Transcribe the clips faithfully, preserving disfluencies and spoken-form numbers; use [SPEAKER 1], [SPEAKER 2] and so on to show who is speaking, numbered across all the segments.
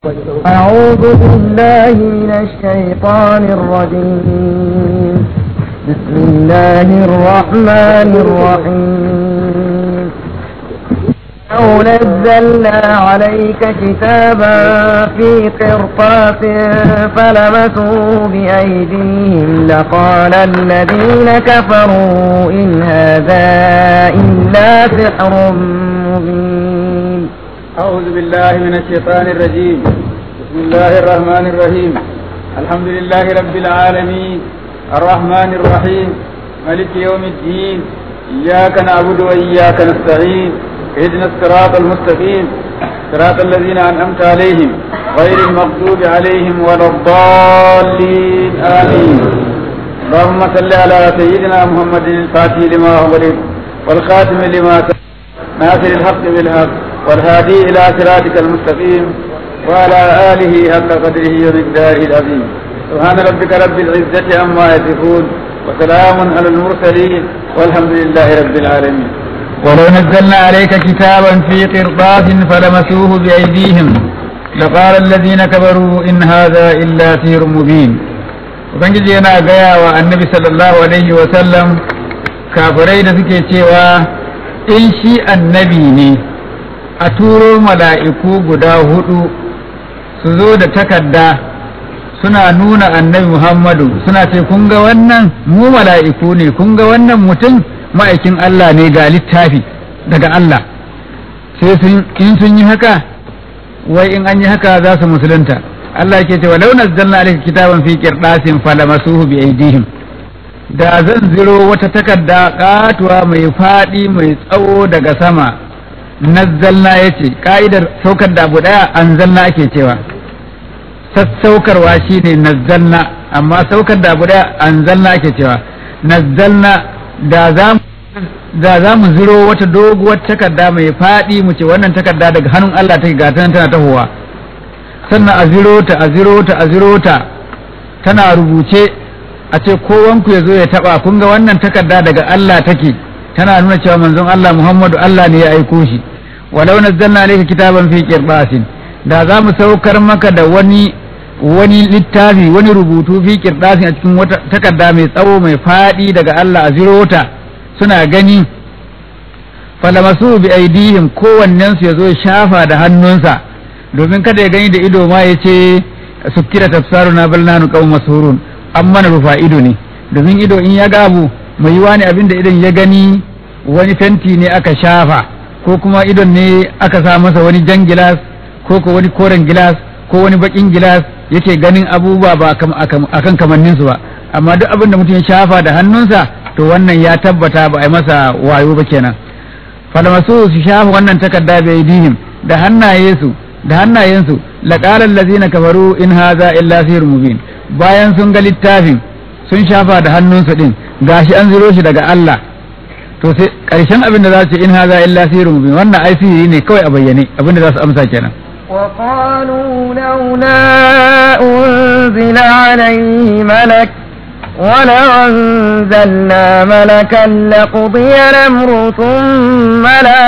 [SPEAKER 1] أعوذ بالله من الشيطان الرجيم. بسم الله الرحمن الرحيم. لو نزلنا عليك كتابا في قرطاس فلمسوه بأيديهم لقال الذين كفروا إن هذا إلا سحر مبين.
[SPEAKER 2] أعوذ بالله من الشيطان الرجيم. بسم الله الرحمن الرحيم. الحمد لله رب العالمين الرحمن الرحيم مالك يوم الدين. إياك نعبد وإياك نستعين. اهدنا الصراط المستقيم صراط الذين أنعمت عليهم غير المغضوب عليهم ولا الضالين آمين. اللهم صل على سيدنا محمد الفاتح لما أغلق والخاتم لما سبق ناصر الحق بالحق والهادي إلى صراطك المستقيم وعلى آله حق قدره ومقداره العظيم. سبحان ربك رب العزة عما يصفون وسلام على المرسلين والحمد لله رب العالمين. ولو نزلنا عليك كتابا في قرطاس فلمسوه بأيديهم لقال الذين كفروا إن هذا إلا سحر مبين. ubangiji yana gaya wa annabi sallallahu alaihi wa sallam kafirai da suke cewa in shi annabi ne a turo mala'iku guda hudu su zo da takarda suna nuna annabi Muhammadu suna ce kun ga wannan mu mala'iku ne, kun ga wannan mutum ma'aikin Allah ne ga littafi daga Allah, sai in sun yi haka wai in an yi haka za su musulunta. Allah yake ce walau nazzalna alayka kitaban fi qirdasin falamasuhu bi aydihim, da zan ziro wata takarda katuwa mai fadi mai tsawo daga sama. Nazzalna yace ka'idar saukar da abu daya anzalna ake cewa, sassaukarwa shine nazzalna, amma saukar da abu daya anzalna ake cewa. Nazzalna da za da za mu ziro wata doguwar takarda mai fadi mu ce wannan takarda daga hannun Allah take ga tana tana tahowa, sannan a ziro ta a ziro ta a ziro ta tana rubuce a ce kowanku ya zo ya taba kun ga wannan takarda daga Allah take, tana nuna cewa manzon Allah Muhammadu Allah ne ya aiko shi. walau nazzalna alayka kitaban fi qirtasin, da za mu saukar maka da wani wani littafi wani rubutu fi qirtasin a cikin wata takarda mai tsawo mai fadi daga Allah a ziro ta suna gani. falamasu bi aidihim, kowannen su yazo ya shafa da hannunsa domin kada ya gani da ido ma ya ce sukkira tafsaruna bal nanu qawm masurun, amma na rufa ido ne domin ido in ya gabu mai yiwa ne abinda idon ya gani wani fenti ne aka shafa ko kuma idon ne aka sa masa wani jan gilas ko ko wani koren gilas ko wani bakin gilas yake ganin abubuwa ba akan kamannin su ba. amma duk abin da mutum ya shafa da hannunsa to wannan ya tabbata ba a yi masa wayo ba kenan. falmasu su shafa wannan takarda bai dihim da hannaye su da hannayensu laqala allazina kafaru in hadha illa sihrun mubin, bayan sun ga littafin sun shafa da hannunsu din gashi an ziro shi daga Allah, to sai karshen abin da za su ce in hadha illa sihrun mubin, wannan ai sihiri ne kawai a bayyane abin da za su amsa kenan.
[SPEAKER 1] وقالوا لولا أنزل عليه ملك ولو أنزلنا ملكا لقضي الأمر ثم لا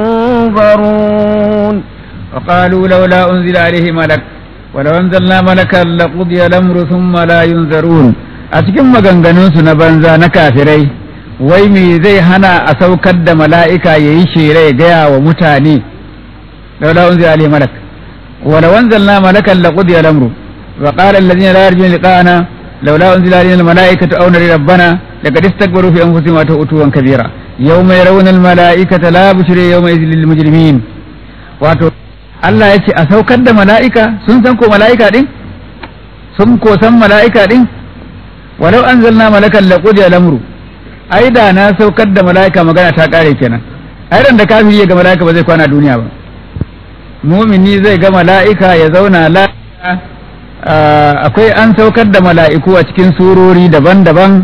[SPEAKER 1] ينظرون.
[SPEAKER 2] وقالوا لولا أنزل عليه ملك ولو أنزلنا ملكا لقضي الأمر ثم لا ينظرون. أتكلم مغنغنون سنة بنزا نكافري wai me zai hana a saukar da mala'ika ya yi shere gaya wa mutane laula unzila alayhi malak wala wanzalna malakan laqudiya al-amru wa qala alladhina la yarjuna liqa'ana laula unzila alayna al-mala'ikatu aw nara rabbana laqad istakbaru fi anfusihim wa ta'utuwan kabira yawma yarawna al-mala'ikata la bushra yawma idhil lil mujrimin. wato Allah ya ce a saukar da mala'ika, sun san ko mala'ika din sun ko san mala'ika din walau anzalna malakan laqudiya al-amru, ai da na saukar da mala'ika magana ta kare kenan. ai ran da kafiri ya ga mala'ika ba zai kwana duniya ba, mumini zai ga mala'ika ya zauna lafiya. akwai an saukar da mala'iku a cikin surori daban-daban.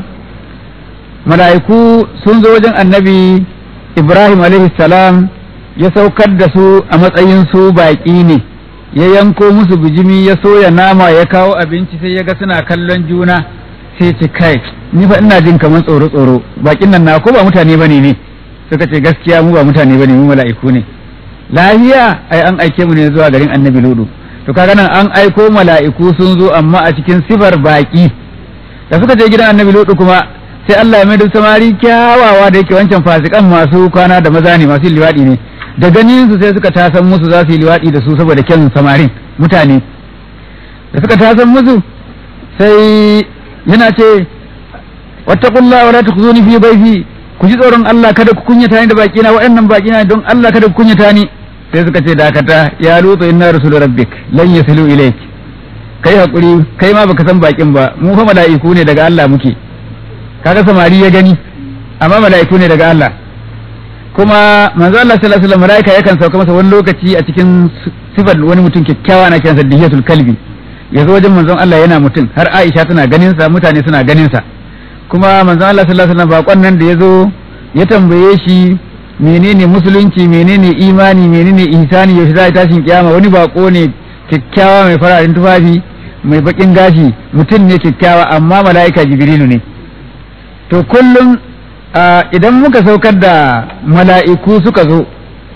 [SPEAKER 2] mala'iku sun zo wajen annabi Ibrahim alaihi salam ya saukar da su a matsayin su baƙi ne, ya yanko musu bijimi ya soya nama ya kawo abinci sai ya ga suna kallon juna sai ce kai ni fa ina jin kamar tsoro tsoro bakin nan na ko ba mutane bane ne, suka ce gaskiya mu ba mutane bane mu mala'iku ne. lahiya ai an aike mu ne zuwa garin annabi ludu to kaga nan an aiko mala'iku sun zo amma a cikin sifar baki da suka je gidan annabi Lutu kuma sai Allah ya mai da samari kyawawa da yake wancan fasikan masu kwana da maza ne masu liwadi ne da ganin su sai suka tasan musu za su yi liwadi da su saboda kyan samarin mutane da suka tasan musu sai yana ce wattaqullaha wala tukhzuni fi bayfi ku ji tsoron Allah kada ku kunyata ni da baki na waɗannan baki na don Allah kada ku kunyata ni sai suka ce dakata ya Lutu inna rusulu rabbik lan yasilu ilayk kai hakuri kai ma baka san bakin ba mu fa mala'iku ne daga Allah muke kaga samari ya gani amma mala'iku ne daga Allah kuma manzo Allah sallallahu alaihi wasallam mala'ika yakan sauka masa wani lokaci a cikin sifar wani mutum kyakkyawa na kiransa dihiyatul kalbi yazo wajen manzon Allah yana mutum har Aisha tana ganin sa mutane suna ganin sa kuma manzon Allah sallallahu alaihi wasallam bakon nan da yazo ya tambaye shi menene musulunci menene imani menene ihsani yaushe za a tashin kiyama wani bako ne kyakkyawa mai fararen tufafi mai bakin gashi mutum ne kyakkyawa amma mala'ika jibrilu ne to kullum idan muka saukar da mala'iku suka zo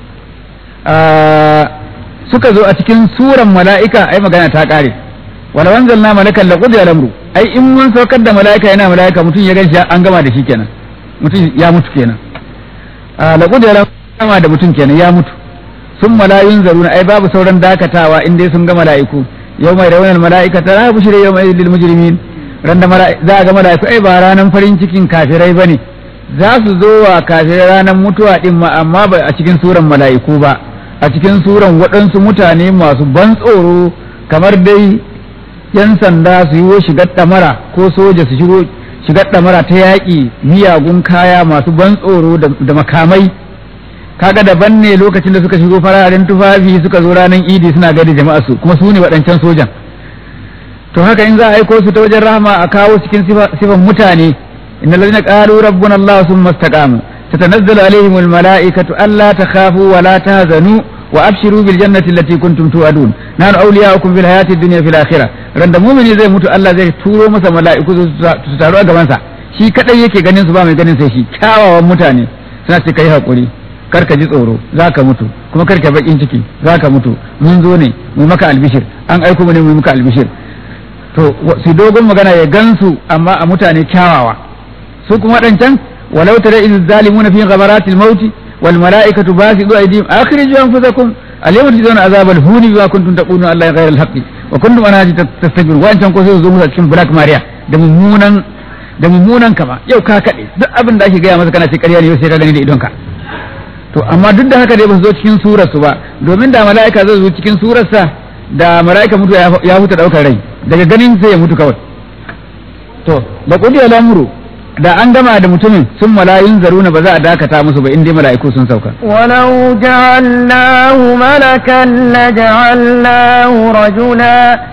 [SPEAKER 2] suka zo a cikin suran mala'ika ai magana ta kare wala wanzalna malakan laqudi al-amru ai in mun saukar da mala'ika yana mala'ika mutum ya ganshi an gama da shi kenan mutum ya mutu kenan laqudi al-amru da mutum kenan ya mutu sun malayun zaruna ai babu sauran dakatawa in dai sun ga mala'iku yau mai raunar mala'ikata la bushira yau mai lil mujrimin randa za a ga mala'iku ai ba ranan farin cikin kafirai bane za su zo wa kafirai ranan mutuwa din ma amma ba a cikin suran mala'iku ba a cikin suran waɗansu mutane masu ban tsoro kamar dai yan sanda su yi shigar ɗamara ko soja su shigo shigar ɗamara ta yaƙi miyagun kaya masu ban tsoro da makamai kaga daban ne lokacin da suka shigo fararen tufafi suka zo ranar idi suna gadi jama'a su kuma su ne waɗancan sojan to haka in za a aiko su ta wajen rahama a kawo cikin sifan mutane inna ladina qalu rabbuna allah thumma istaqamu tatanazzalu alaihim almalaikatu alla takhafu wa la tahzanu wa abshiru bil jannati allati kuntum tu'adun nahnu awliya'ukum fil hayati dunya fil akhirah randa mu'mini zai mutu Allah zai turo masa mala'iku su taru a gaban sa shi kadai yake ganin su ba mai ganin sai shi kyawawan mutane suna ce kai hakuri karka ji tsoro za ka mutu kuma karka bakin ciki za ka mutu mun zo ne mu maka albishir an aiko mu ne mu maka albishir to su dogon magana ya gansu amma a mutane kyawawa su kuma wadancan walau tara iz zalimuna fi ghamaratil mauti wal malaikatu basidu aydihim akhriju anfusakum al-yawma tujzauna azabal huni bima kuntum taquluna allahi ghayra al-haqqi wa kuntum anaji tastakbirun wancan ko sai zo musu cikin black maria da mummunan da mummunan kama yau ka kade duk abin da ake gaya masa kana ce ƙarya ne yau sai ka gani da idonka to amma duk da haka dai ba su zo cikin surarsu ba domin da mala'ika zai zo cikin surarsa da mala'ika mutu ya huta daukar rai daga ganin sai ya mutu kawai to da kudi al'amuru da an gama da mutumin sun malayun zaruna ba za a dakata musu ba inda mala'iku sun sauka
[SPEAKER 1] walau ja'alnahu malakan la ja'alnahu rajula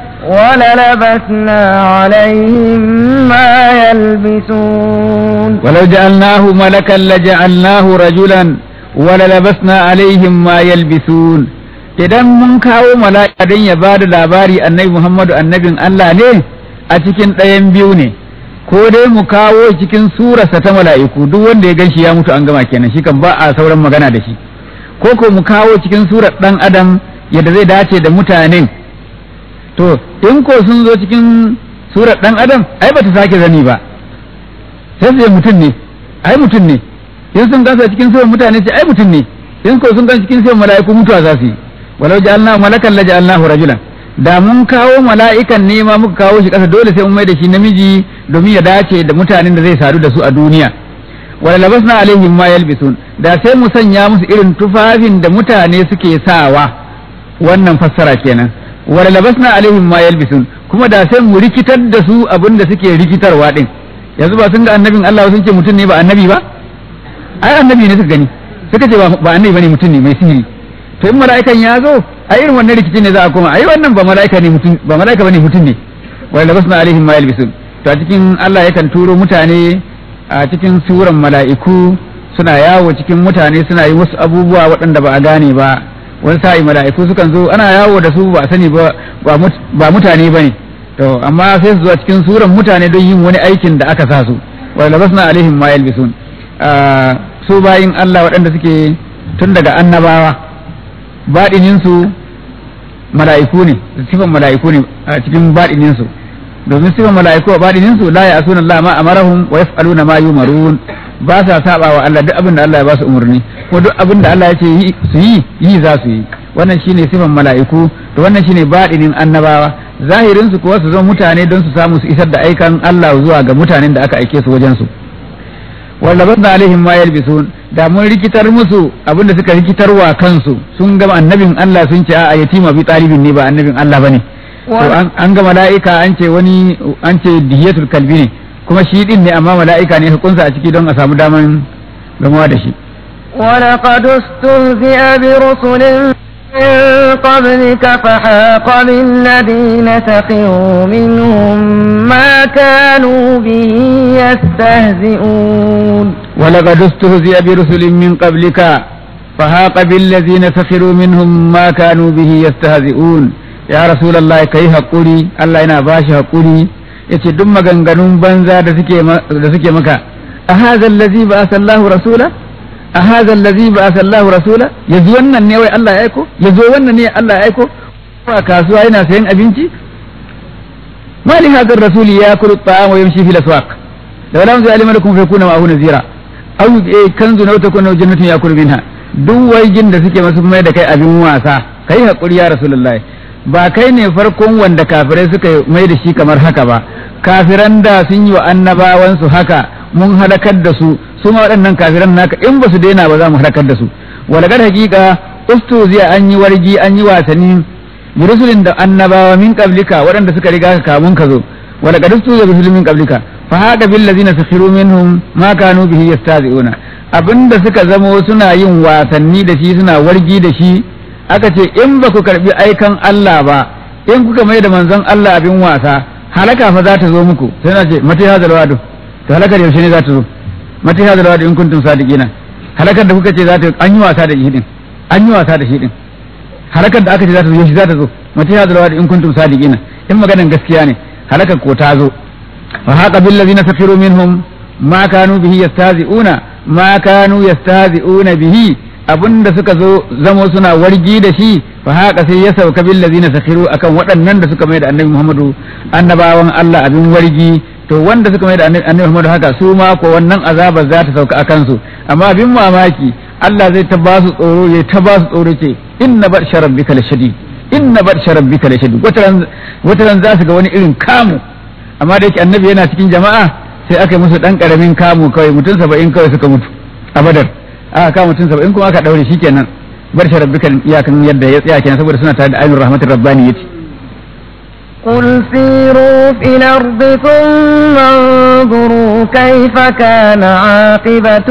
[SPEAKER 1] وللبسنا عليهم ما يلبسون
[SPEAKER 2] ولو جعلناه ملكا لجعلناه رجلا wala labasna alaihim ma yalbisun idan mun kawo mala'ika dan ya bada labari annabi Muhammadu annabin Allah ne a cikin ɗayan biyu ne ko dai mu kawo cikin surarsa ta mala'iku duk wanda ya ganshi ya mutu an gama kenan shi kan ba a sauran magana da shi ko ko mu kawo cikin surar dan adam yadda zai dace da mutanen to in ko sun zo cikin surar dan adam ai bata sake zani ba sai sai mutum ne ai mutum ne in sun gasa cikin sauran mutane sai ai mutum ne in ko sun gasa cikin sauran mala'iku mutuwa za su yi walau ja'alna malakan la ja'alnahu rajulan da mun kawo mala'ikan ne ma muka kawo shi kasa dole sai mun mai da shi namiji domin ya dace da mutanen da zai sadu da su a duniya wala labasna alaihim ma yalbisun da sai mu sanya musu irin tufafin da mutane suke sawa wannan fassara kenan wala labasna alaihim ma yalbisun kuma da sai mu rikitar da su abinda suke rikitarwa din yanzu ba sun ga annabin Allah sun ce mutum ne ba annabi ba ai annabi ne suka gani suka ce ba annabi bane mutum ne mai sihiri to in mala'ikan ya zo a irin wannan rikicin ne za a koma ai wannan ba mala'ika ne mutum ba mala'ika bane mutum ne wala labasna alaihim ma yalbisun to a cikin Allah yakan turo mutane a cikin suran mala'iku suna yawo cikin mutane suna yi wasu abubuwa waɗanda ba a gane ba wani sa'i mala'iku sukan zo ana yawo da su ba a sani ba ba mutane bane to amma sai su zo cikin suran mutane don yin wani aikin da aka sa su wala labasna alaihim ma yalbisun su bayin Allah waɗanda suke tun daga annabawa baɗininsu mala'iku ne sifan mala'iku ne a cikin baɗinin su domin sifan mala'iku a baɗinin su la ya'suna Allah ma amarahum wa yaf'aluna ma yumarun ba sa saba wa Allah duk abin da Allah ya ba su umarni ko duk abin da Allah ya ce su yi yi za su yi wannan shine sifan mala'iku to wannan shine baɗinin annabawa zahirin su kuwa su zama mutane don su samu su isar da aikan Allah zuwa ga mutanen da aka aike su wajen su wallabadna alaihim ma yalbisun da mun rikitar musu abinda suka rikitarwa kansu sun gama annabin Allah sun ce a yatima bi talibin ne ba annabin Allah bane to an ga mala'ika an ce wani an ce dihiyatul kalbi ne kuma shi din ne amma mala'ika ne hukunsa a ciki don a samu daman gamawa da shi
[SPEAKER 1] ولقد استهزئ برسل من قبلك فحاق بالذين سخروا منهم ما كانوا به يستهزئون
[SPEAKER 2] ولقد استهزئ برسل من قبلك فحاق بالذين سخروا منهم ما كانوا به يستهزئون يا رسول الله كي حقوري الله ينا باشي حقوري yace duk maganganun banza da suke da suke maka a hadha allazi ba'atha Allahu rasula a hadha allazi ba'atha Allahu rasula yazo wannan ne wai Allah ya aiko yazo wannan ne Allah ya aiko a kasuwa yana sayan abinci mali hadha ar-rasuli yakulu at-ta'ama wa yamshi fil aswaq law lam ya'lamu lakum fa yakuna ma'ahu nazira aw kanzu na takuna jannatun yakulu minha duk waigin da suke masu mai da kai abin wasa kai hakuri ya rasulullahi ba kai ne farkon wanda kafirai suka mai da shi kamar haka ba kafiran da sun yi wa annabawansu haka mun halakar da su su ma waɗannan kafiran naka in ba su daina ba za mu halakar da su walagar hakika ustu zai an yi wargi an yi wasanni rusulin da annabawa min qablika waɗanda suka riga ka kamun ka zo walagar ustu zai rusulin min qablika fa haka bil ladina sakhiru minhum ma kanu bihi yastazi'una abinda suka zamo suna yin wasanni da shi suna wargi da shi aka ce in ba ku karbi aikan Allah ba in kuka mai da manzon Allah abin wasa halaka fa za ta zo muku sai na ce mata hadal wadu to halakar yaushe ne za ta zo mata hadal wadu in kuntum sadiqina halakar da kuka ce za ta an yi wasa da shi din an yi wasa da shi din halakar da aka ce za ta zo yaushe za ta zo mata hadal wadu in kuntum sadiqina in maganan gaskiya ne halakar ko ta zo wa haqa bil ladina safiru minhum ma kanu bihi yastazi'una ma kanu yastazi'una bihi abinda suka zo zamo suna wargi da shi fa haka sai ya sauka bil ladina sakhiru akan waɗannan da suka mai da annabi Muhammadu annabawan Allah abin wargi to wanda suka mai da annabi Muhammadu haka su ma ko wannan azaba za ta sauka akan su amma abin mamaki Allah zai ta ba su tsoro ya ta ba su tsoro ce inna batsha rabbika lashadid inna batsha rabbika lashadid wataran wataran za su ga wani irin kamu amma da yake annabi yana cikin jama'a sai aka yi musu dan karamin kamu kawai mutum saba'in kawai suka mutu a Badar aka kama mutum saba'in kuma aka daure shi kenan bar shi rabbika iyakan yadda ya tsaya kenan saboda suna tare da ainur rahmatir rabbaniyati
[SPEAKER 1] قل سيروا في الأرض ثم انظروا كيف كان عاقبة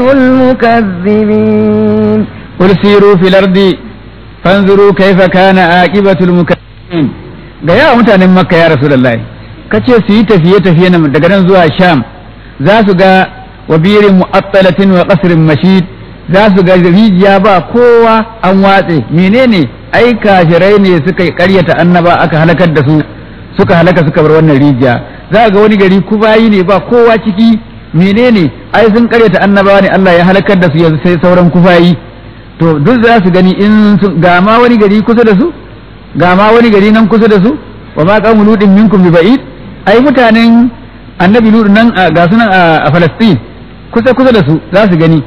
[SPEAKER 1] المكذبين
[SPEAKER 2] قل سيروا في الأرض فانظروا كيف كان عاقبة المكذبين ga yawa mutanen makka ya rasulullahi kace su yi tafiye tafiye nan daga nan zuwa sham za su ga wabirin mu'attalatin wa qasrin mashid za su ga rijiya ba kowa an watse menene ai kafirai ne suka karyata annaba aka halakar da su suka halaka suka bar wannan rijiya za ga wani gari kubayi ne ba kowa ciki menene ai sun karyata annaba ne Allah ya halakar da su yanzu sai sauran kufayi to duk za su gani in ga ma wani gari kusa da su ga ma wani gari nan kusa da su wa ma qawmu ludin minkum bi ba'id ai mutanen annabi ludu nan ga su nan a Palestine kusa kusa da su za su gani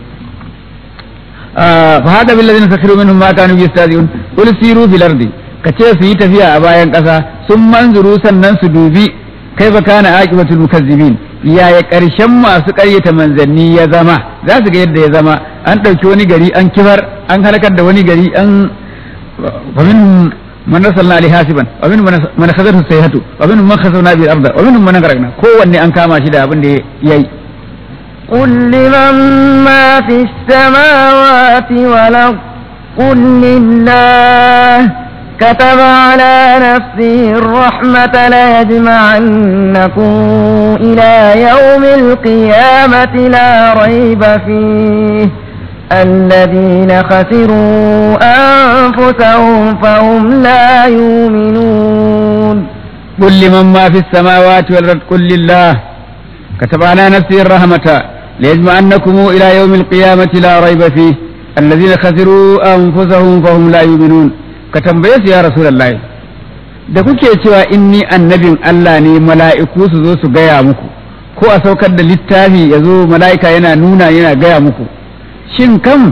[SPEAKER 2] fa hada bil ladina sakhiru minhum ma kanu yastazi'un qul siru fil ardi kace su yi tafiya a bayan kasa sun manzuru sannan su dubi kaifa kana aqibatul mukazzibin yaya karshen masu ƙaryata manzanni ya zama za su ga yadda ya zama an ɗauki wani gari an kibar an halakar da wani gari an wa minhum man arsalna alaihi hasiban wa minhum man khazathu sayhatu wa minhum man khasafna bil ardi wa minhum man aghraqna kowanne an kama shi da abin da yayi
[SPEAKER 1] قل لمن ما في السماوات والأرض قل لله كتب على نفسه الرحمة ليجمعنكم إلى يوم القيامة لا ريب فيه الذين خسروا أنفسهم فهم لا يؤمنون
[SPEAKER 2] قل لمن ما في السماوات والأرض قل لله كتب على نفسه الرحمة ليجمعنكم إلى يوم القيامة لا ريب فيه الذين خسروا أنفسهم فهم لا يؤمنون ka tambaye su ya rasulullahi da kuke cewa inni annabin Allah ne mala'iku su zo su gaya muku ko a saukar da littafi ya zo mala'ika yana nuna yana gaya muku shin kam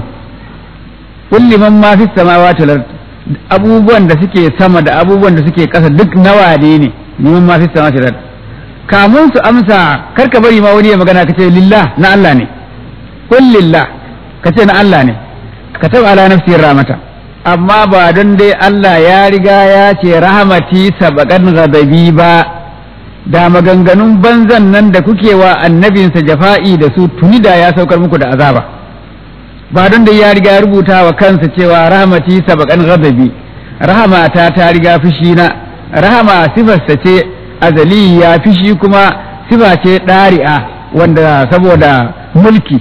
[SPEAKER 2] kulli man ma fi samawati wal abubuwan da suke sama da abubuwan da suke ƙasa duk nawa ne ne liman ma fi samawati wal kamun su amsa karka bari ma wani ya magana kace lillah na Allah ne kul lillah kace na Allah ne ka taba ala nafsi rahmata amma ba don dai Allah ya riga ya ce rahmati sabaqan ghadabi ba da maganganun banzan nan da kuke wa annabinsa jafa'i da su tuni da ya saukar muku da azaba ba don dai ya riga ya rubuta wa kansa cewa rahmati sabaqan ghadabi rahmata ta riga fushi na rahama sifarsa ce azali ya fishi kuma sifa ce ɗari'a wanda saboda mulki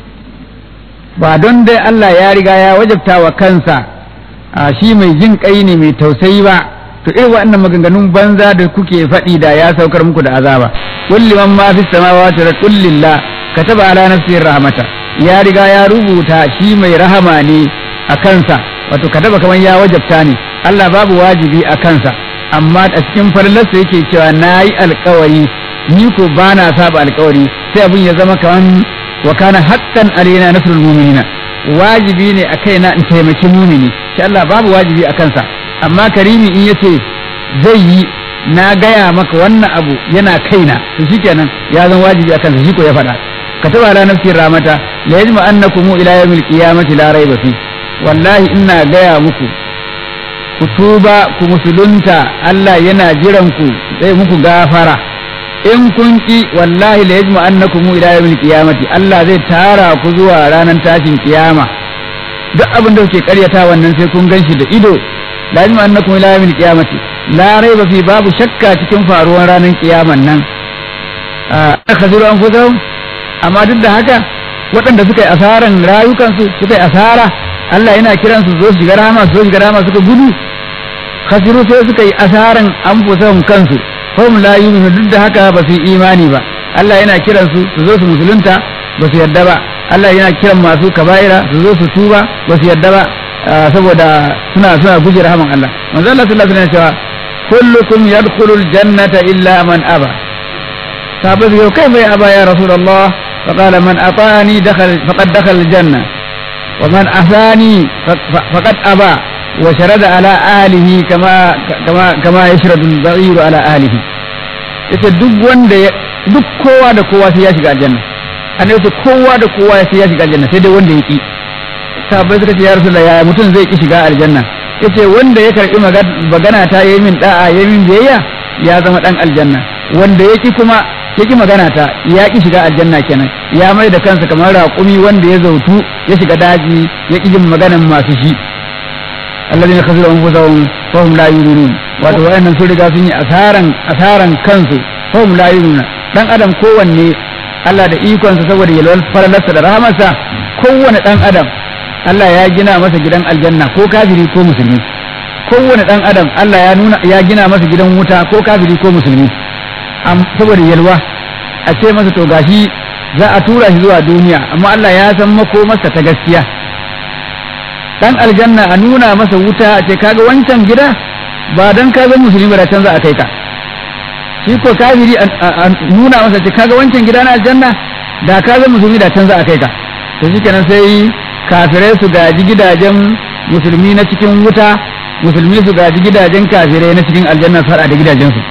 [SPEAKER 2] ba don dai Allah ya riga ya wajabta wa kansa a shi mai jin kai ne mai tausayi ba to irin waɗannan maganganun banza da kuke faɗi da ya saukar muku da azaba kulli man ma fi samawati wa kulli lillah kataba ala nafsihi rahmata ya riga ya rubuta shi mai rahama ne a kansa wato kataba kamar ya wajabta ne Allah babu wajibi a kansa amma a cikin farlarsa yake cewa na yi alkawari ni ko ba na saba alkawari sai abin ya zama kaman wa kana haqqan alaina nasrul mu'minina wajibi ne a kaina in taimaki mumini shi Allah babu wajibi a kansa amma karimi in yace zai yi na gaya maka wannan abu yana kaina to shikenan ya zama wajibi a kansa shi ko ya faɗa kataba ala nafsi rahmata la yajma annakum ila yawmil qiyamati la rayba fi wallahi ina gaya muku ku tuba ku musulunta Allah yana jiran ku zai muku gafara in kun ki wallahi la yajma annakum ila yawmil qiyamati Allah zai tara ku zuwa ranar tashin kiyama duk abin da kuke karyata wannan sai kun ganshi da ido la yajma annakum ila yawmil qiyamati la raiba fi babu shakka cikin faruwar ranar kiyaman nan akhadhu anfusahum amma duk da haka waɗanda suka yi asaran rayukansu suka yi asara Allah yana kiransu zo shiga rahama zo shiga rahama suka gudu khasiru sai suka yi asaran anfusahum kansu hum la yu'minu duk da haka ba su yi imani ba Allah yana kiransu su zo su musulunta ba su yadda ba Allah yana kiran masu kaba'ira su zo su tuba ba su yadda ba saboda suna suna guje rahaman Allah manzo Allah sallallahu alaihi wasallam ya ce kullukum yadkhulul jannata illa man aba sahabi yau kai mai aba ya rasulullah فقال من أطاعني دخل فقد دخل الجنة ومن أثاني فقد أبى وشرد على أهله كما كما كما يشرد البعير على أهله yace duk wanda duk kowa da kowa sai ya shiga aljanna annabi yace kowa da kowa sai ya shiga aljanna sai dai wanda yaki sahabbai suka ce ya rasulullah ya mutum zai ki shiga aljanna yace wanda ya karbi magana ta yayi min da'a yayi min biyayya ya zama dan aljanna wanda yaki kuma yaki magana ta ya ki shiga aljanna kenan ya mai da kansa kamar raƙumi wanda ya zautu ya shiga daji ya ki jin maganan masu shi alladhina khasiru anfusahum fa hum la yu'minun wato wayannan sun riga sun yi asaran asaran kansu fa hum la yu'minun dan adam kowanne Allah da ikonsa saboda yalwar faralarsa da rahamarsa kowanne dan adam Allah ya gina masa gidan aljanna ko kafiri ko musulmi kowanne dan adam Allah ya nuna ya gina masa gidan wuta ko kafiri ko musulmi saboda yalwa a ce masa to gashi za a tura shi zuwa duniya amma Allah ya san makomarsa ta gaskiya dan aljanna a nuna masa wuta a ce kaga wancan gida ba dan ka zama musulmi ba can za a kai ka shi ko kafiri a nuna masa ce kaga wancan gida na aljanna da ka zama musulmi da can za a kai ka to shikenan sai kafirai su gaji gidajen musulmi na cikin wuta musulmi su gaji gidajen kafirai na cikin aljanna su hada da gidajensu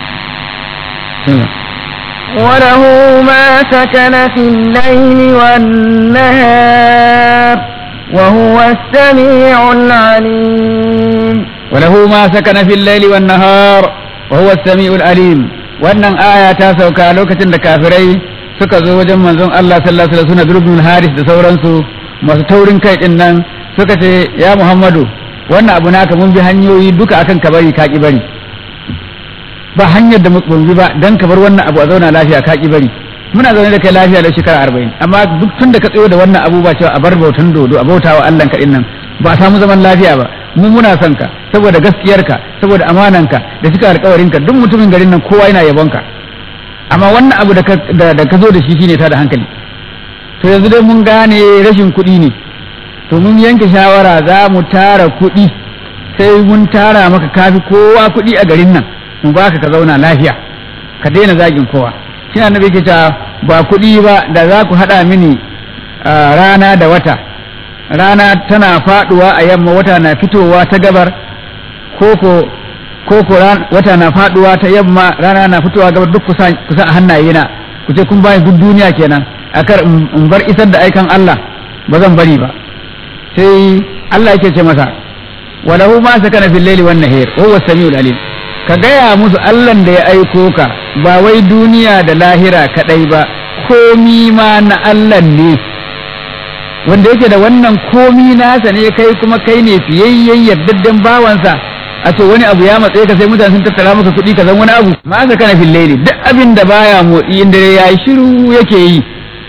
[SPEAKER 1] وله ما سكن في الليل والنهار وهو السميع العليم
[SPEAKER 2] وله ما سكن في الليل والنهار وهو السميع العليم wannan aya ta sauka lokacin da kafirai suka zo wajen manzon Allah sallallahu alaihi wasallam suna Ibn Haris da sauransu masu taurin kai din nan suka ce ya Muhammadu wannan abu naka mun bi hanyoyi duka akan kabari ka ki bari ba hanyar da mun bi ba dan ka bar wannan abu a zauna lafiya ka ki bari muna zaune da kai lafiya da shekara arba'in amma duk tun da ka tsayo da wannan abubuwa cewa a bar bautan dodo a bautawa Allah ka din nan ba samu zaman lafiya ba mu muna son ka saboda gaskiyarka saboda amananka da cika alƙawarinka duk mutumin garin nan kowa yana yabonka amma wannan abu da ka da ka zo da shi shine ta da hankali to yanzu dai mun gane rashin kuɗi ne to mun yanke shawara za mu tara kuɗi sai mun tara maka kafi kowa kuɗi a garin nan mu baka ka zauna lafiya ka daina zagin kowa shi annabi yake cewa ba kuɗi ba da za ku haɗa mini rana da wata rana tana faɗuwa a yamma wata na fitowa ta gabar koko koko wata na faɗuwa ta yamma rana na fitowa gabar duk kusa kusa a hannaye na ku ce kun bayan duk duniya kenan akar in bar isar da aikan Allah ba zan bari ba sai Allah yake ce masa walahu ma sakana fil laili wan nahar wa huwa samiul alim ka gaya musu Allahn da ya aiko ka ba wai duniya da lahira kadai ba komi ma na Allah ne wanda yake da wannan komi nasa ne kai kuma kai ne fiyayyen yaddadden bawansa a ce wani abu ya matsaye ka sai mutane sun tattara maka kuɗi ka zan wani abu ma ka kana fil laili duk abin da baya motsi inda yayi shiru yake yi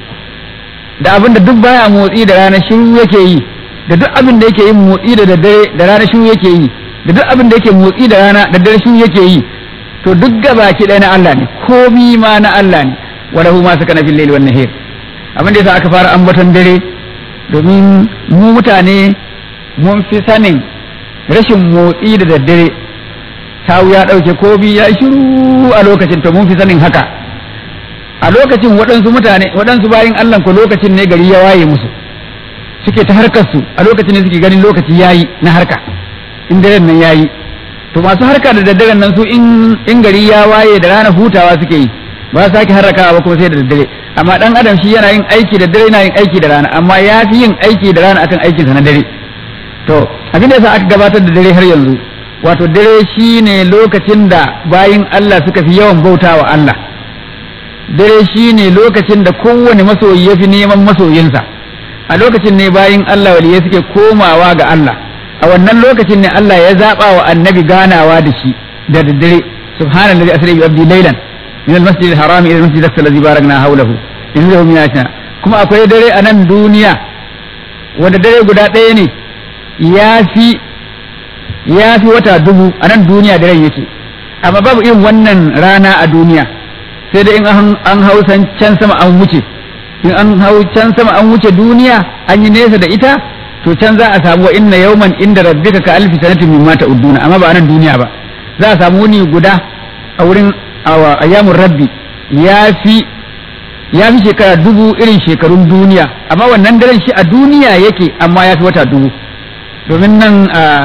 [SPEAKER 2] da abin da duk baya motsi da rana shiru yake yi da duk abin da yake yin motsi da daddare da rana shiru yake yi da duk abin da yake motsi da rana da dare shiru yake yi to duk gabaki ɗaya na Allah ne komi ma na Allah ne wa lahu ma sakana fil laili wan nahar abin da yasa aka fara ambaton dare domin mu mutane mun fi sanin rashin motsi da daddare tawu ya ɗauke komi ya shiru a lokacin to mun fi sanin haka a lokacin waɗansu mutane waɗansu bayin Allah ko lokacin ne gari ya waye musu suke ta harkar su a lokacin ne suke ganin lokaci yayi na harka in daren nan yayi to masu harka da daddaren nan su in in gari ya waye da rana hutawa suke yi ba su sake harakawa ba kuma sai da daddare amma dan adam shi yana yin aiki da dare yana yin aiki da rana amma ya fi yin aiki da rana akan aikin sa na dare to abin da yasa aka gabatar da dare har yanzu wato dare shine lokacin da bayin Allah suka fi yawan bautawa Allah dare shine lokacin da kowane masoyi ya fi neman masoyinsa a lokacin ne bayin Allah waliyai suke komawa ga Allah a wannan lokacin ne Allah ya zaba wa annabi ganawa da shi da daddare subhanallazi asra bi abdi laylan min almasjid alharam ila almasjid alladhi barakna hawlahu innahu min ayatina kuma akwai dare a nan duniya wanda dare guda ɗaya ne yafi yafi wata dubu a nan duniya daren yake amma babu irin wannan rana a duniya sai da in an hausan can sama an wuce in an hau can sama an wuce duniya an yi nesa da ita to can za a samu wa inna yawman inda rabbika ka alfi sanatin mimma ta'uduna amma ba nan duniya ba za a samu wani guda a wurin ayyamur rabbi ya fi ya fi shekara dubu irin shekarun duniya amma wannan daren shi a duniya yake amma ya fi wata dubu domin nan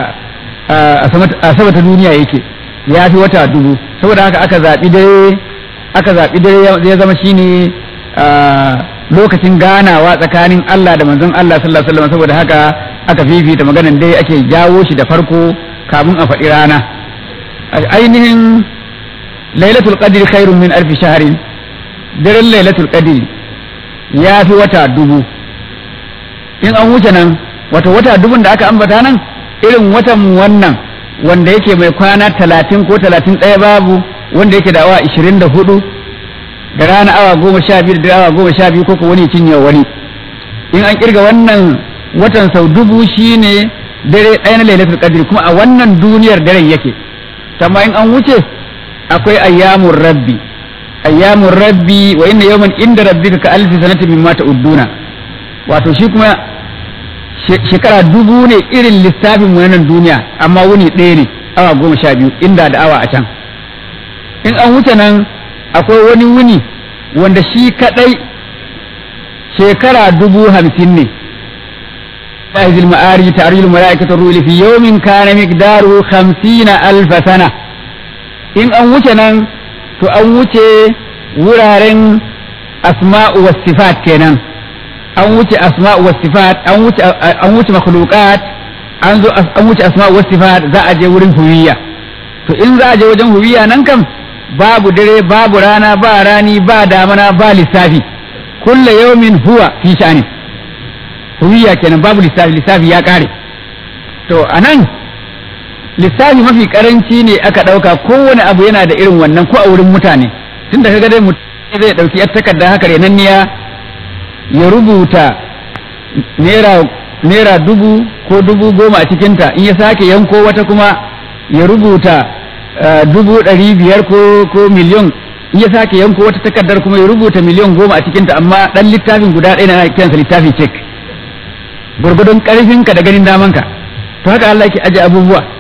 [SPEAKER 2] a sama ta duniya yake ya fi wata dubu saboda haka aka zaɓi dare aka zaɓi dare ya zama shine lokacin ganawa tsakanin Allah da manzon Allah sallallahu alaihi wasallam saboda haka aka fifita maganan dai ake jawo shi da farko kamun a faɗi rana ainihin lailatul qadri khairun min alfi shahrin daren lailatul qadri ya fi wata dubu in an wuce nan wata wata dubun da aka ambata nan irin watan wannan wanda yake mai kwana talatin ko talatin ɗaya babu wanda yake da awa ishirin da hudu da rana awa goma sha biyu da awa goma sha biyu ko ko wani cinye wani in an kirga wannan watan sau dubu shine dare ɗaya na lailatul qadr kuma a wannan duniyar daren yake amma in an wuce akwai ayyamur rabbi ayyamur rabbi wa inna yawman inda rabbika ka alfi sanatin mimma ta'udduna wato shi kuma shekara dubu ne irin lissafin mu nan duniya amma wuni ɗaya ne awa goma sha biyu inda da awa a can in an wuce nan akwai wani wuni wanda shi kadai shekara dubu hamsin ne ta'izil ma'arij ta'rijul malaikatu ruhi fi yawmin kana miqdaru khamsina alf sana in an wuce nan to an wuce wuraren asma'u was sifat kenan an wuce asma'u was sifat an wuce an wuce makhluqat an zo an wuce asma'u was sifat za a je wurin huwiya to in za a je wajen huwiya nan kam babu dare babu rana ba rani ba damana ba lissafi kulla yawmin huwa fi sha'ani huwiya kenan babu lissafi lissafi ya kare to anan lissafi mafi karanci ne aka dauka kowane abu yana da irin wannan ko a wurin mutane tunda kaga dai mutum zai dauki yar takarda haka renanniya ya rubuta naira naira dubu ko dubu goma a cikinta in ya sake yanko wata kuma ya rubuta dubu ɗari biyar ko ko miliyon in ya sake yanko wata takardar kuma ya rubuta miliyon goma a cikinta amma ɗan littafin guda ɗaya na kiransa littafin cek gurgudun ƙarfinka da ganin damanka to haka Allah yake aje abubuwa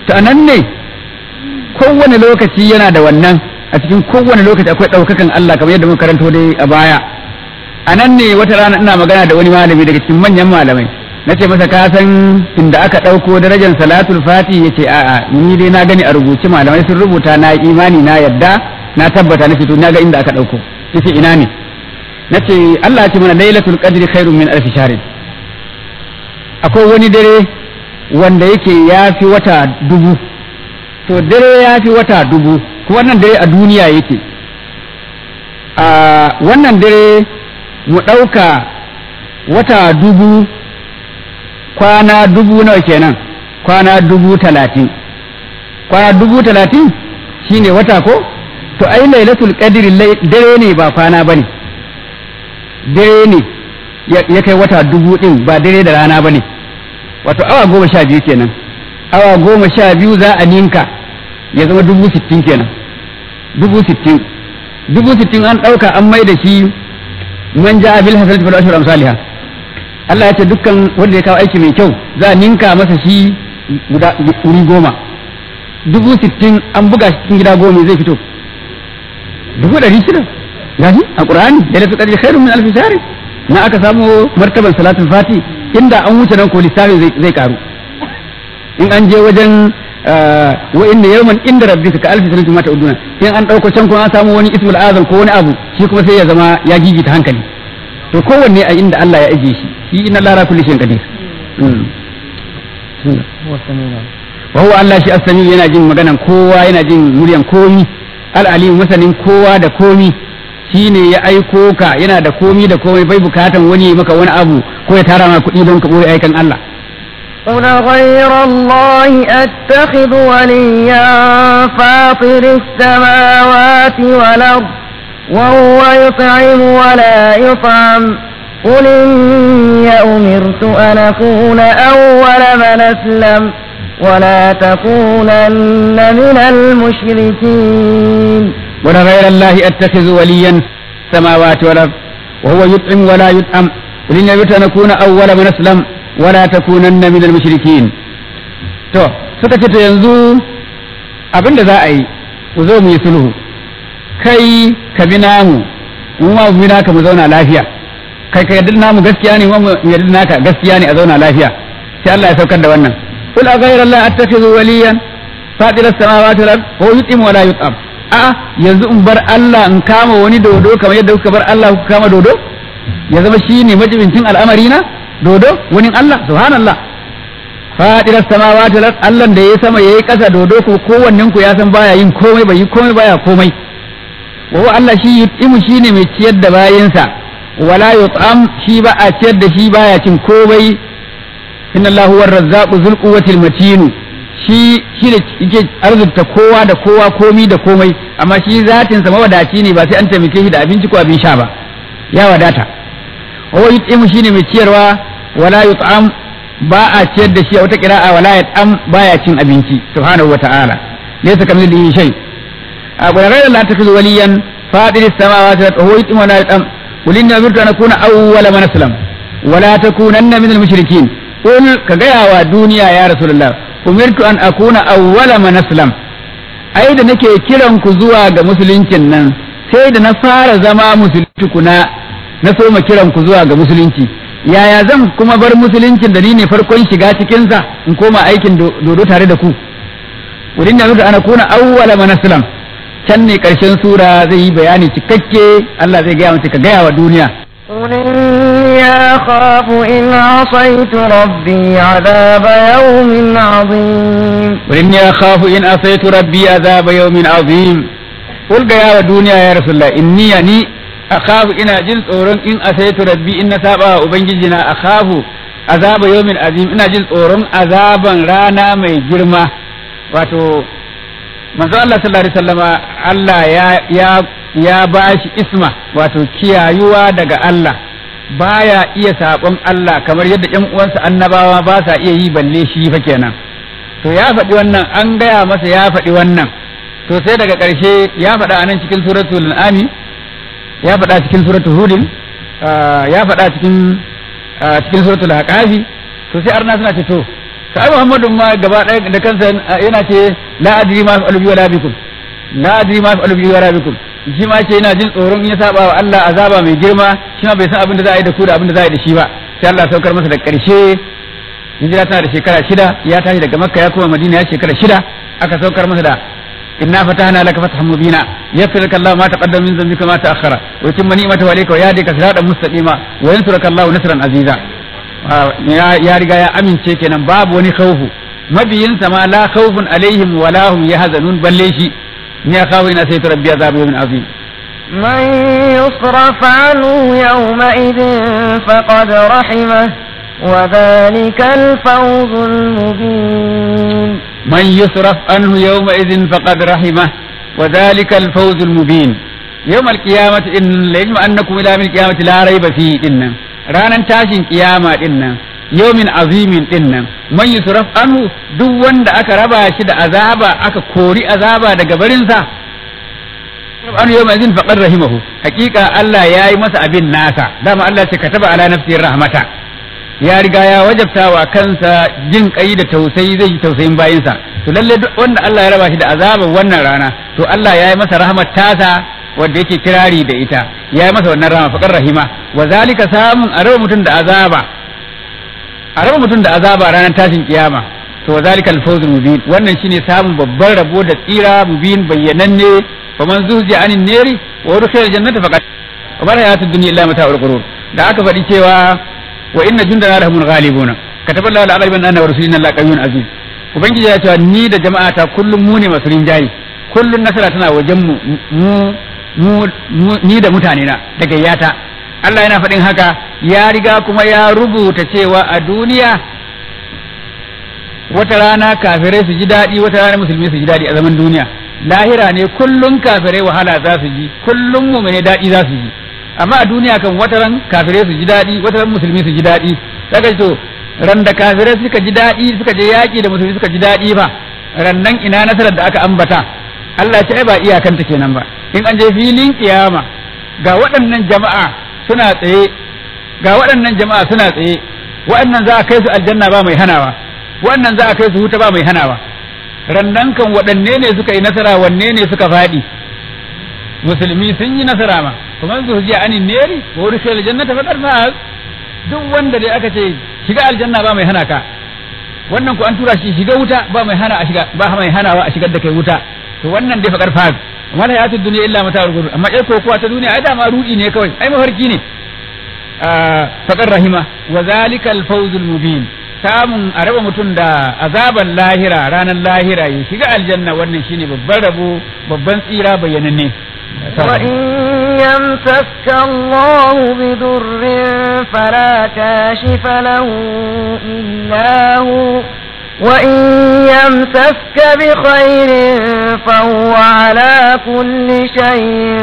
[SPEAKER 2] to anan ne kowane lokaci yana da wannan a cikin kowane lokaci akwai ɗaukakan Allah kamar yadda muka karanto dai a baya anan ne wata rana ina magana da wani malami daga cikin manyan malamai nace masa ka san inda aka ɗauko darajar salatul fati yace a'a ni dai na gani a rubuce malamai sun rubuta na imani na yadda na tabbata nace to na ga inda aka ɗauko yace ina ne nace Allah ya ce mana lailatul qadri khairun min alf shahr akwai wani dare wanda yake yafi wata dubu to dare yafi wata dubu kuma wannan dare a duniya yake a wannan dare mu ɗauka wata dubu kwana dubu nawa kenan kwana dubu talatin kwana dubu talatin shine wata ko to ai lailatul qadri dare ne ba kwana bane dare ne ya kai wata dubu din ba dare da rana bane wato awa goma sha biyu kenan awa goma sha biyu za a ninka ya zama dubu sittin kenan dubu sittin dubu sittin an ɗauka an mai da shi man ja'a bil hasanati fal ashru amsalha Allah ya ce dukkan wanda ya kawo aiki mai kyau za a ninka masa shi guda wuri goma dubu sittin an buga shi cikin gida goma zai fito dubu ɗari shida gashi a ƙur'ani da lafi ƙarfi khairun min alfi shari na aka samu martaban salatul fati inda an wuce nan ko lissafi zai karu in an je wajen wa inna yawman inda rabbika ka alfi sanatin mata uduna in an ɗauko can kuma an samu wani ismul azam ko wani abu shi kuma sai ya zama ya gigita hankali to kowanne a inda Allah ya ajiye shi shi inna Allah ala kulli shay'in qadir wa huwa Allah shi as-sami yana jin maganan kowa yana jin muryan komi al-alim masanin kowa da komi shine ya aiko ka yana da komi da komai bai bukatan wani maka wani abu ko ya tara ma kuɗi don ka boye aikan Allah
[SPEAKER 1] قل غير الله أتخذ وليا فاطر السماوات والأرض وهو يطعم ولا يطعم قل إني أمرت أن أكون أول من أسلم ولا تكونن من المشركين
[SPEAKER 2] ولا غير الله أتخذ وليا السماوات والأرض وهو يطعم ولا يطعم قل إني أمرت أن أكون أول من أسلم ولا تكونن من المشركين to suka ce to yanzu abinda za a yi ku zo mu yi sulhu kai ka bi namu mu ma mu bi naka mu zauna lafiya kai ka yarda namu gaskiya ne mu yarda naka gaskiya ne a zauna lafiya sai Allah ya saukar da wannan qul aghayra Allah attakhidhu waliyan fatira as-samawati wal ard wa yutim wa la yutam a yanzu in bar Allah in kama wani dodo kamar yadda kuka bar Allah kuka kama dodo ya zama shine majibincin al'amari na dodo wani Allah subhanallah fatira as-samawati wal ard Allah da yayi sama yayi kasa dodo ko kowannen ku ya san baya yin komai bai yi komai baya komai wa Allah shi yutimu shine mai ciyar da bayinsa wala yut'am shi ba a ciyar da shi baya cin komai inna Allahu huwar razzaqu dhul quwwatil matin shi shi ne yake arzuta kowa da kowa komi da komai amma shi zatin sa mawadaci ne ba sai an taimake shi da abinci ko abin sha ba ya wadata wa yutimu shine mai ciyarwa wala yut'am ba a ciyar da shi a wata qira'a wala yut'am baya cin abinci subhanahu wa ta'ala laysa kamithlihi shay' أقول غير الله أتخذ وليا فاطر السماوات والأرض وهو يطعم ولا يطعم قل إني أمرت أن أكون أول من أسلم ولا تكونن من المشركين قل كجيا ودنيا يا رسول الله أمرت أن أكون أول من أسلم أيضا نكي كيران كزوا مسلمين nan sai da na fara zama musulunci kuna na so ma kiran ku zuwa ga musulunci yaya zan kuma bar musuluncin da ni ne farkon shiga cikin sa in koma aikin dodo tare da ku wurin da ana kuna awwala man aslam can ne ƙarshen sura zai yi bayani cikakke Allah zai gaya mace ka gaya wa duniya.
[SPEAKER 1] Ya khafu in asaitu rabbi azaba yawmin azim.
[SPEAKER 2] Wurin ya khafu in asaitu rabbi azaba yawmin azim. Kul gaya wa duniya ya Rasulullah inni ya ni akhafu ina jin tsoron in asaitu rabbi in na saba wa ubangiji na akhafu azaba yawmin azim ina jin tsoron azaban rana mai girma wato manzo Allah sallallahu alaihi wasallama Allah ya ya ya bashi isma wato kiyayuwa daga Allah baya iya sabon Allah kamar yadda ƴan uwansa annabawa ba sa iya yi balle shi fa kenan to ya faɗi wannan an gaya masa ya faɗi wannan to sai daga ƙarshe ya faɗa anan cikin suratul an'am ya faɗa cikin suratul hud ya faɗa cikin cikin suratul haqafi to sai arna suna ce to sai Muhammadu ma gaba ɗaya da kansa yana ce la adri ma fa'alu bi wala bikum la adri ma fa'alu bi wala bikum shi ma ce yana jin tsoron in ya saba wa Allah azaba mai girma shi ma bai san abin da za a yi da ku da abin da za a yi da shi ba sai Allah saukar masa da ƙarshe hijira tana da shekara shida ya tashi daga Makka ya koma Madina ya shekara shida aka saukar masa da inna fatahna laka fathan mubina yaghfir laka Allahu ma taqaddama min dhanbika ma ta'akhkhara wa yutimma ni'matahu alayka wa yahdika siratan mustaqima wa yansuruka Allahu nasran aziza ya riga ya amince kenan babu wani khawfu mabiyinsa ma la khawfun alaihim wa la hum yahzanun balle shi ni akhafu ina saytu rabbi azabu yawmin azim
[SPEAKER 1] من يصرف عنه يومئذ فقد رحمه وذلك الفوز المبين
[SPEAKER 2] من يصرف عنه يومئذ فقد رحمه وذلك الفوز المبين يوم القيامة إن ليجمع أنكم إلى يوم القيامة لا ريب فيه إن رانا تاشين قيامة إن يوم عظيم إن من يصرف عنه دون دا أكا ربا شد أذابا أكا كوري أذابا دا قبرنسا عنه يومئذ فقد رحمه حقيقة الله ياي مسا أبن ناسا دام الله كتب على نفسه الرحمة ya riga ya wajabta wa kansa jin kai da tausayi zai yi tausayin bayinsa to lalle duk wanda Allah ya raba shi da azabar wannan rana to Allah ya yi masa rahmat tasa wanda yake kirari da ita ya yi masa wannan rahama faqar rahima wa zalika samun a raba mutum da azaba a raba mutum da azaba ranar tashin kiyama to wa zalika al-fawzul mubin wannan shine samun babban rabo da tsira mubin bayyananne faman zuhzi anin nari wa udkhila al-jannata faqad wa ma hayatud dunya illa mata'ul ghurur da aka faɗi cewa wa inna jundana lahumul ghalibuna kataba Allahu al-ghaliban anna wa rasulina la qawiyyun aziz ubangiji ya ce ni da jama'ata kullum mu ne masu rinjayi kullum nasara tana wajen mu mu ni da mutane na da gayyata Allah yana faɗin haka ya riga kuma ya rubuta cewa a duniya wata rana kafirai su ji daɗi wata rana musulmi su ji daɗi a zaman duniya lahira ne kullum kafirai wahala za su ji kullum mu ne daɗi za su ji amma a duniya kan wata ran kafirai su ji daɗi wata ran musulmi su ji daɗi daga to ran da kafirai suka ji daɗi suka je yaƙi da musulmi suka ji daɗi ba ran nan ina nasarar da aka ambata Allah ce ai ba iyakanta kenan ba in an je filin kiyama ga waɗannan jama'a suna tsaye ga waɗannan jama'a suna tsaye waɗannan za a kai su aljanna ba mai hanawa waɗannan za a kai su huta ba mai hanawa ran nan kan waɗanne ne suka yi nasara wanne ne suka faɗi musulmi sun yi nasara ma kuma su ji anin neri wa wuri sai aljannata faqad faz duk wanda dai aka ce shiga aljanna ba mai hana ka wannan ku an tura shi shiga wuta ba mai hana a shiga ba mai hanawa a shigar da kai wuta to wannan dai faqad faz amma la yatud dunya illa mata'ul ghurur amma ai ko kuwa ta duniya ai da ma rudi ne kawai ai mafarki ne faqad rahima wa zalika al-fawzul mubin samun a raba mutum da azaban lahira ranar lahira ya shiga aljanna wannan shine babban rabo babban tsira bayyananne
[SPEAKER 1] وإن يمسسك الله بضر فلا كاشف له إلا هو وإن يمسسك بخير فهو على كل شيء